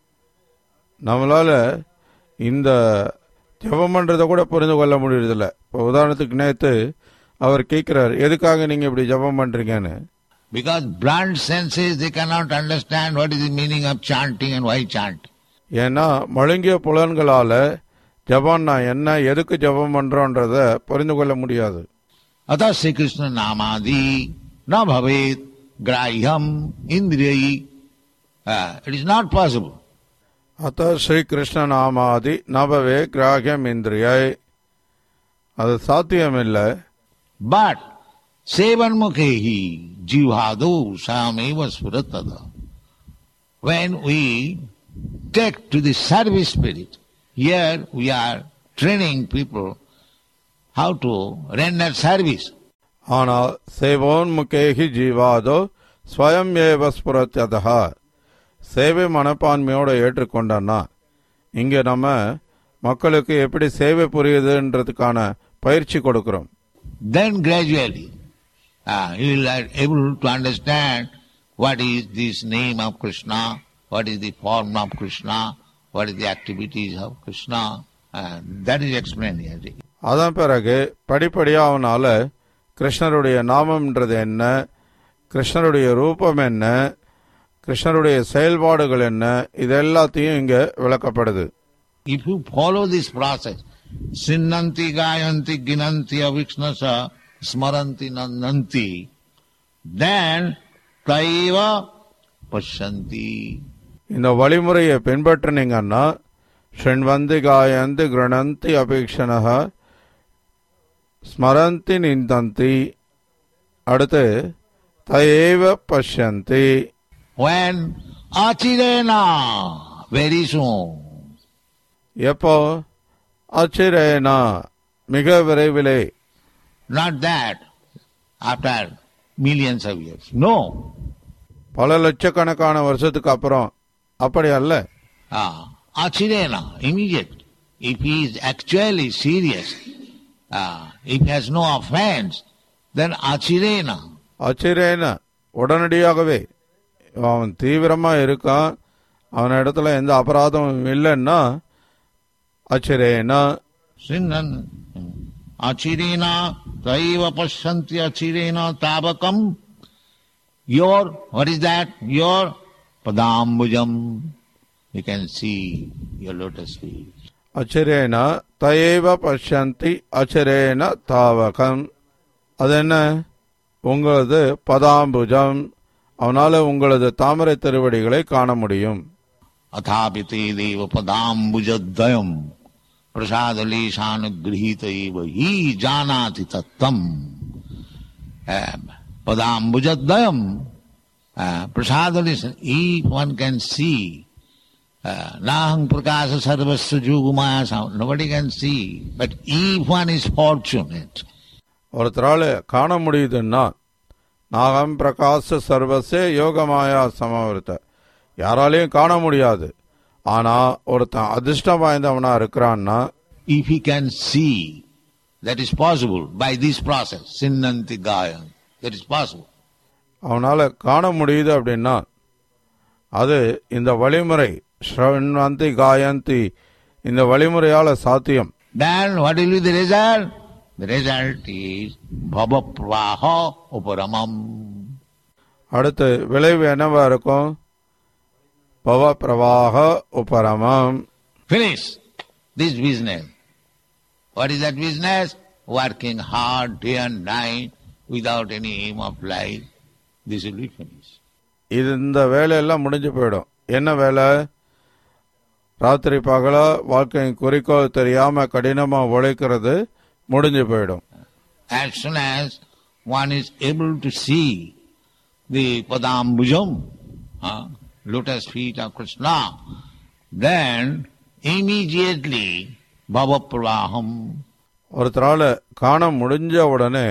நம்மளால இந்த ஜெபம் பண்றதை கூட புரிந்து கொள்ள முடியறதில்ல. இப்போ உதாரணத்துக்கு நேற்று அவர் கேட்கிறார், எதுக்காக நீங்க இப்படி ஜெபம் பண்றீங்கன்னு. Because blunt senses, they cannot understand what is the meaning of chanting and why chanting. ஏன்னா மழுங்கிய புலன்களால ஜபம்னா என்ன, எதுக்கு ஜபம் பண்றோன்றத புரிந்து கொள்ள முடியாது. Atha Sri Krishna namadi na bhavet grahyam indriyayi. It is not possible. அத்த ஸ்ரீ கிருஷ்ண நாமாதி நபவே கிராகியம் இந்திரியை, அது சாத்தியமில்லை. But sevan mukhehi jivhado sameva suratada. When we take to the service spirit, here we are training people how to render service. ஆனால் சேவோன் முகேஹி ஜீவாதோ ஸ்வயம் ஏவ ஸ்புரத்யதா, சேவை மனப்பான்மையோடு ஏற்றுக்கொண்டா இங்கே நம்ம மக்களுக்கு எப்படி சேவை புரியுதுன்றதுக்கான பயிற்சி கொடுக்கிறோம். Then gradually uh, you will be able to understand what is this name of Krishna, what is the form of Krishna, what is the activities of Krishna, and that is explained here. அதன் பிறகு படிப்படியாக அவனால கிருஷ்ணருடைய நாமம்ன்றது என்ன, கிருஷ்ணருடைய ரூபம் என்ன, கிருஷ்ணருடைய செயல்பாடுகள் என்ன, இது எல்லாத்தையும் இங்க விளக்கப்படுது. If you follow this process, sinnanti gayanti ginanti avikshnasa smaranti nananti, then taiva pashanti. இந்த வழிமுறையை பின்பற்றினீங்கன்னா ஷண்வந்தி காயந்தி கிரணந்தி அபேக்ஷணக ஸ்மரந்தி நிந்தந்தி, அடுத்து தயேவ பஷ்யந்தி. When achirena, very soon. எப்போ? அச்சிரேனா, மிக விரைவிலே. Not that after millions of years. No. பல லட்சக்கணக்கான வருஷத்துக்கு அப்புறம், அப்படி அல்ல. Ah, achirena, immediate. If he is actually serious, ah, if he has no offense, then achirena. அச்சிரேனா, உடனடியாகவே. அவன் தீவிரமா இருக்கான், அவன் இடத்துல எந்த அபராதமும் இல்லைன்னா அச்சிரேனா. Sinnan achirena taiva pashanti achirena tabakam. Your, what is that? Your padambujam. You can see your lotus feet. அச்சிரேனா தயேவ பஷ்யந்தி அச்சிரேன தாவகம். அது என்ன? உங்களது பதாம்புஜம், அவனால உங்களது தாமரை திருவடிகளை காண முடியும். அதாபிதே தேவ பதாம்புஜத்வயம் பிரசாதலேஷானுகிரஹீதைவ ஹி ஜானாதி தத்தம். Padambujadayam, uh, prasadalishan, if one can see, uh, nahang prakasa sarvasya jugumaya, nobody can see, but if one is fortunate. ஒருத்தரால காண முடியுதுன்னா நாகம் பிரகாச சர்வசே யோகமாயா சமவர்த்த, யாராலையும் காண முடியாது. ஆனா ஒருத்தன் அதிர்ஷ்டம் வாய்ந்தவனா இருக்கிறான்னா, if he can see, that is possible by this process, sinnanti gayan, that is possible. அவனால காண முடியுது அப்படின்னா அது இந்த வழிமுறை ஸ்ரவந்தி காயந்தி, இந்த வழிமுறையால சாத்தியம். Then what will be the result? The result is bhava pravaha uparamam. அடுத்து விளைவு என்னவா இருக்கும்? பவ பிரவாக உபரமம். Finish. this business. What is that business? Working hard day and night without any aim of life. This will be finished. இது இந்த வேலையெல்லாம் முடிஞ்சு போயிடும். என்ன வேலை? ராத்திரி பகலா வாழ்க்கையின் குறிக்கோள் தெரியாம கடினமா உழைக்கிறது முடிஞ்சு போயிடும். As soon as one is able to see the Padambujam, uh, lotus feet of Krishna, then immediately Bhava Pravaham. ஒருத்தரால காண முடிஞ்ச உடனே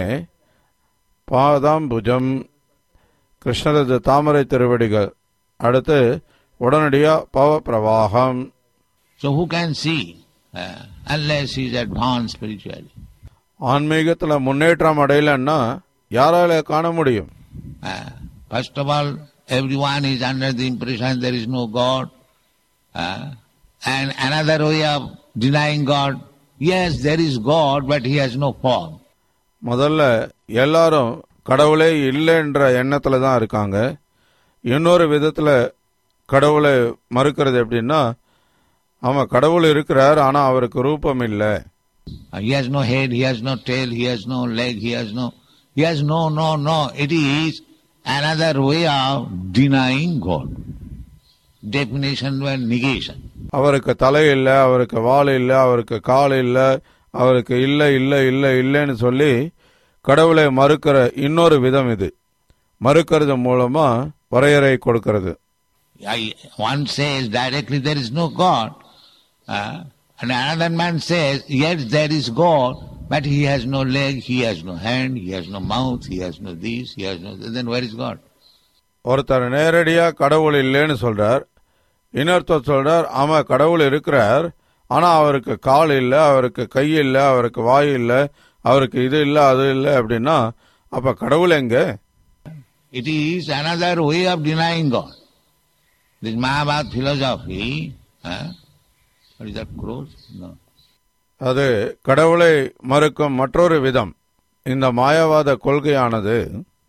பாதாம்புஜம் கிருஷ்ணரது தாமரை திருவடிகள், அடுத்து உடனடியா பவ பிரவாகம். So who can see uh, unless he is advanced spiritually? ஆன்மீகத்துல முன்னேற்றம் அடையலன்னா யாரால காண முடியும்? Uh, first of all, everyone is under the impression there is no God. Uh, and another way of denying God, yes, there is God, but he has no form. முதல்ல எல்லாரும் கடவுளே இல்லைன்ற எண்ணத்துல தான் இருக்காங்க. இன்னொரு விதத்துல கடவுளை மறுக்கிறது எப்படின்னா, அவன் கடவுள் இருக்கிறார், ஆனா அவருக்கு ரூபம் இல்லை. He has no head, he has no tail, he has no leg, he has no, he has no, no, no. It is another way of denying God. Definition and negation. அவருக்கு தலை இல்லை, அவருக்கு வால் இல்லை, அவருக்கு கால் இல்லை, அவருக்கு இல்லை இல்லை இல்லை இல்லைன்னு சொல்லி கடவுளை மறுக்கிற இன்னொரு விதம் இது. மறுக்கிறது மூலமா வரையறை கொடுக்கிறது. One says directly there is no God, uh, and another man says yes there is God, but he has no leg, he has no hand, he has no mouth, he has no this, he has no this. Then where is God? ஒருத்தர் நேரடியா கடவுள் இல்லைன்னு சொல்றார், இன்னொருத்தர் சொல்றார் ஆமா கடவுள் இருக்கிறார், ஆனா அவருக்கு கால் இல்லை, அவருக்கு கை இல்லை, அவருக்கு வாய் இல்லை, அவருக்கு இது இல்லை அது இல்லை அப்படின்னா அப்ப கடவுள் எங்க? It is another way of denying God. This Mahabharata philosophy, huh? What is that, crows? No. அது கடவுளை மறுக்கும் மற்றொரு விதம். இந்த மாயாவாத கொள்கையானது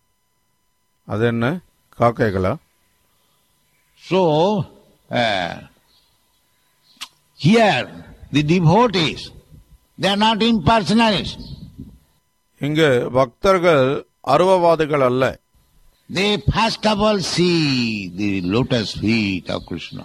அது என்ன, காக்கைகளா? So, uh, here the devotees, they are not impersonalists. இங்கு பக்தர்கள் அருவவாதிகள் அல்ல. They first of all see the lotus feet of Krishna.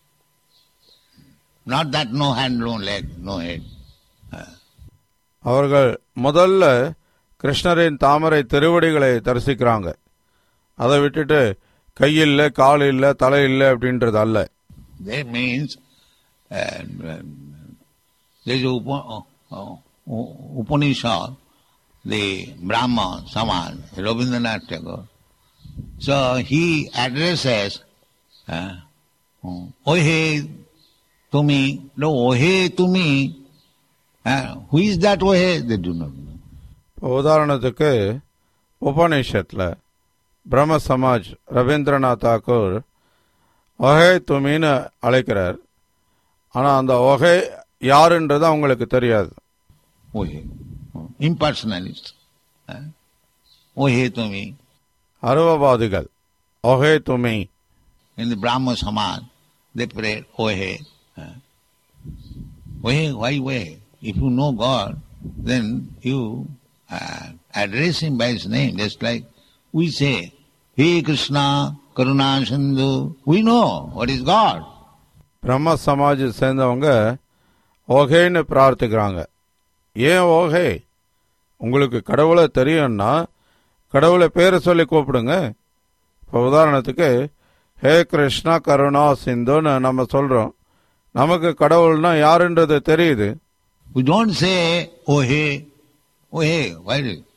Not that no hand, no leg, no head. அவர்கள் முதல்ல கிருஷ்ணரின் தாமரை திருவடிகளை தரிசிக்கிறாங்க. அதை விட்டுட்டு கையில்லை, கால் இல்லை, தலை இல்லை அப்படின்றது அல்ல. That means uh, there is Up- uh, Upanishad, the Brahma Samaj, Rabindranath Tagore. So he addresses uh, Ohe to me, no Ohe to me. Uh, who is that Ohe? They do not know. உதாரணத்துக்கு உபநிஷத்துல பிரம்ம சமாஜ் ரவீந்திரநாத் தாக்கூர் ஒஹே துமின்னு அழைக்கிறார். ஆனா அந்த ஒஹே யாருன்றது அவங்களுக்கு தெரியாது. Ohe, impersonalist. Uh, Ohe to me. அருவவாதிகள் ஒஹே துமி. In the Brahma Samaj, they pray Ohe. Uh, Ohe, why Ohe? If you know God, then you uh, address him by his name, just like we say, Hey Krishna, Karuna Sindhu. We know what is God. பிரம்ம சமாஜ் சேர்ந்தவங்க ஓகேன்னு பிரார்த்திக்கிறாங்க. ஏன் okay? உங்களுக்கு கடவுளை தெரியும்னா கடவுளை பேரை சொல்லி கூப்பிடுங்க. இப்போ உதாரணத்துக்கு ஹே கிருஷ்ணா கருணா சிந்துன்னு நம்ம சொல்றோம். நமக்கு கடவுள்னா யாருன்றது தெரியுது. We don't say, oh hey, oh hey, why do you?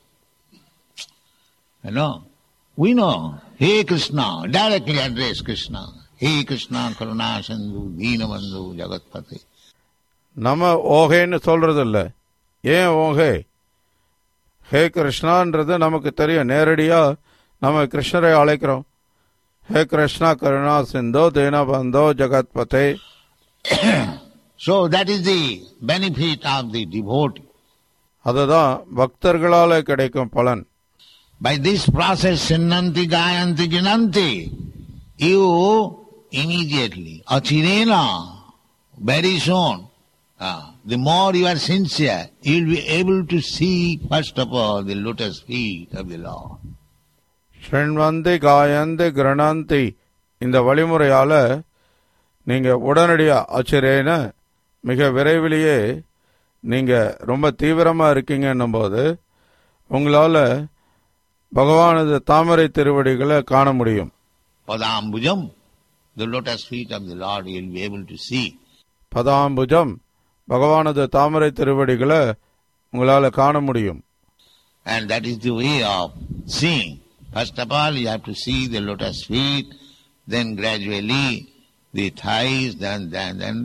No, we know, Hey Krishna, directly address Krishna. Hey Krishna, Karuna Sindhu, Deenabandhu, Jagatpati. நம்ம ஓகேன்னு சொல்றது இல்ல. ஏன் ஓகே? ஹே கிருஷ்ணான்றது நமக்கு தெரியும். நேரடியா நம்ம கிருஷ்ணரை அழைக்கிறோம். ஹே Krishna Karuna சிந்தோ தீனபந்தோ ஜகத்பதே. So that is the benefit of the devotee. அதுதான் பக்தர்களால கிடைக்கும் பலன். By this process, Sinnanti, Gayanti, Jinanti, you immediately, achirena, very soon, Uh, the more you are sincere, you will be able to see, first of all, the lotus feet of the Lord. ஸ்ரண்வந்தி காயந்தி கிரணந்தி இந்த வழிமுறையால நீங்க உடனடியா ஆச்சரியன மிக விரைவிலேயே நீங்க ரொம்ப தீவிரமா இருக்கீங்கன்னும் போது உங்களால பகவானது தாமரை திருவடிகளை காண முடியும். Padambujam, the lotus feet of the Lord, you will be able to see. பதாம்புஜம் பகவானது தாமரை திருவடிகளை உங்களால காண முடியும். And that is the way of seeing. First of all, you have to see the lotus feet, then gradually the thighs, then, then, then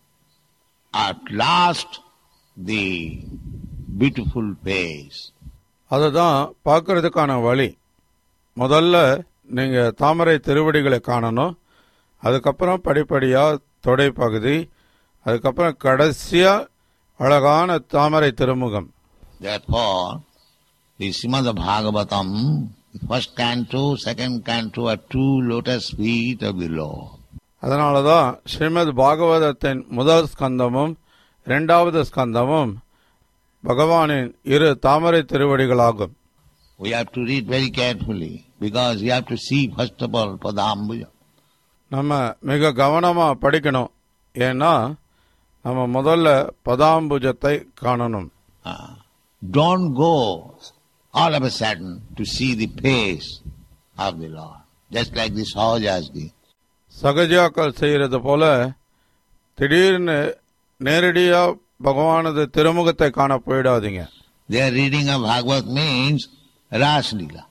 at last the beautiful face. அதுதான் பார்க்கறதுக்கான வழி. முதல்ல நீங்க தாமரை திருவடிகளை காணணும், அதுக்கப்புறம் படிப்படியா தொடை பகுதி, அதுக்கப்புறம் கடைசியா அழகான தாமரை திருமுகம். Therefore, the Srimad Bhagavatam, the first canto, second canto are two lotus feet of the Lord. அதனாலதான் ஸ்ரீமத் பாகவதத்தின் முதல் ஸ்கந்தமும் இரண்டாவது ஸ்கந்தமும் பகவானின் இரு தாமரை திருவடிகளாகும். We have to read very carefully because you have to see first of all Padambuja. நம்ம மிக கவனமா படிக்கணும், ஏன்னா நம்ம முதல்ல பதாம்புஜத்தை காணணும். Uh, don't go all of a sudden to see the face of the Lord, just like the Sahajas did. சகஜாக்கள் செய்யறது போல திடீர்னு நேரடியா பகவானது திருமுகத்தை காண போயிடாதீங்க. Their reading of Bhagavad means Raslila.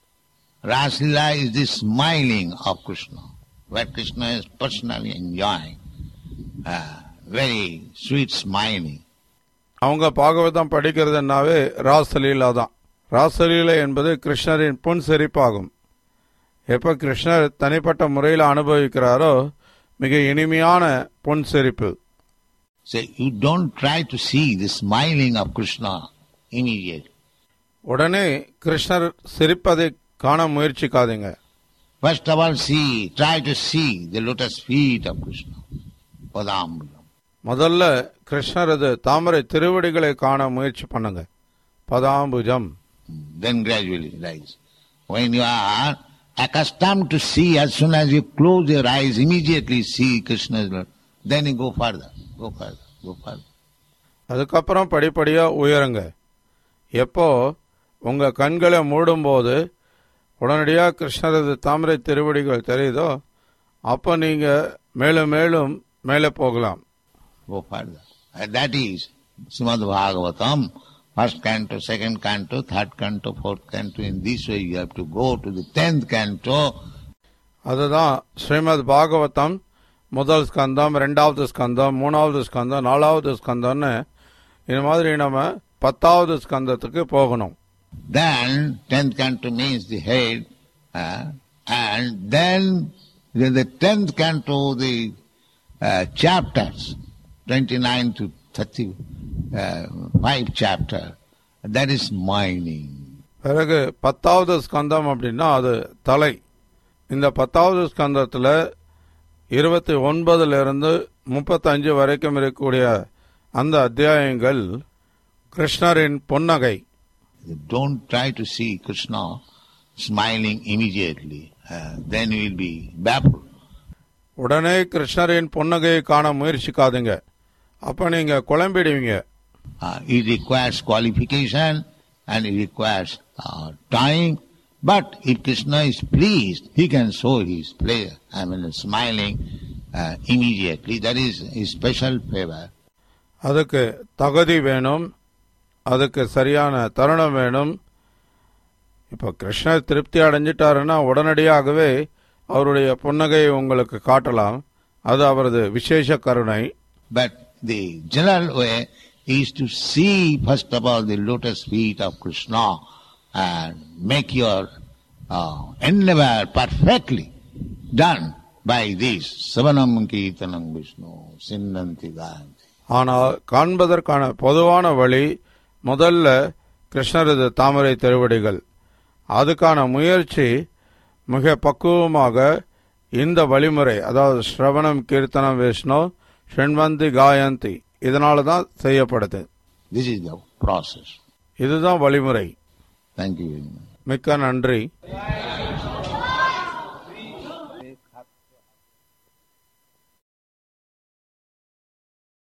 Raslila is the smiling of Krishna, where Krishna is personally enjoying. Uh, very sweet smiling. அவங்க பாகவதம் படிக்கிறதுனாவே ராசலீலா தான். ராசலீலை என்பது கிருஷ்ணரின் புன் சிரிப்பாகும். எப்ப கிருஷ்ணர் தனிப்பட்ட முறையில் அனுபவிக்கிறாரோ மிக இனிமையான புன் சிரிப்பு. So you don't try to see the smiling of Krishna immediately. உடனே கிருஷ்ணர் சிரிப்பதை காண முயற்சிக்காதீங்க. First of all, see, try to see the lotus feet of Krishna. Padambujam. முதல்ல கிருஷ்ணரது தாமரை திருவடிகளை காண முயற்சி பண்ணுங்க. பதாம்புஜம். Then gradually rise. When you are accustomed to see, as soon as you close your eyes, immediately see Krishna's Lord. Then you go further, go further, go further. அதுக்கப்புறம் படிப்படியா உயருங்க. எப்போ உங்க கண்களை மூடும்போது உடனடியா கிருஷ்ணரது தாமரை திருவடிகள் தெரியுதோ அப்ப நீங்க மேலும் மேலும் மேலே போகலாம். Go further. And that is Srimad Bhagavatam, first canto, second canto, third canto, fourth canto. In this way you have to go to the tenth canto. அதுதான் ஸ்ரீமத் பாகவதம் முதல் ஸ்கந்தம், இரண்டாவது ஸ்கந்தம், மூணாவது ஸ்கந்தம், நாலாவது ஸ்கந்தம்னு இந்த மாதிரி நம்ம பத்தாவது ஸ்கந்தத்துக்கு போகணும். Then tenth canto means the head, uh, and then in the tenth canto the uh, chapters, twenty-nine to thirty-five chapter, that is mining. பிறகு பத்தாவது ஸ்கந்தம் அப்படின்னா அது தலை. இந்த பத்தாவது ஸ்கந்தத்துல இருபத்தி ஒன்பதுல இருந்து முப்பத்தஞ்சு வரைக்கும் இருக்கக்கூடிய அந்த அத்தியாயங்கள் கிருஷ்ணரின் பொன்னகை. Don't try to see Krishna smiling immediately, uh, then you will be baffled. உடனே கிருஷ்ணரின் பொன்னகையை காண முயற்சிக்காதுங்க, அப்ப நீங்க குழம்பிடுவீங்க. Uh, it requires qualification and it requires uh, time. But if Krishna is pleased, he can show his pleasure. I mean, smiling uh, immediately. That is his special favor. அதுக்கு தகுதி வேணும், அதுக்கு சரியான தருணம் வேணும். இப்ப கிருஷ்ணர் திருப்தி அடைஞ்சிட்டாருன்னா உடனடியாகவே அவருடைய புன்னகையை உங்களுக்கு காட்டலாம். அது அவரது விசேஷ கருணை. But the general way is to see first of all the lotus feet of Krishna and make your uh, endeavor perfectly done by this Savanam Kirtanam Vishnu Sinnanti Gayanti. ஆனால் காண்பதற்கான பொதுவான வழி முதல்ல கிருஷ்ணரது தாமரை திருவடிகள். அதுக்கான முயற்சி மிக பக்குவமாக இந்த வழிமுறை, அதாவது ஸ்ரவணம் கீர்த்தனம் விஷ்ணு ஷண்வந்தி காயந்தி, இதனால தான் செய்யப்படுது. This is the process. இதுதான் வழிமுறை. Thank you very much. மிக்க நன்றி.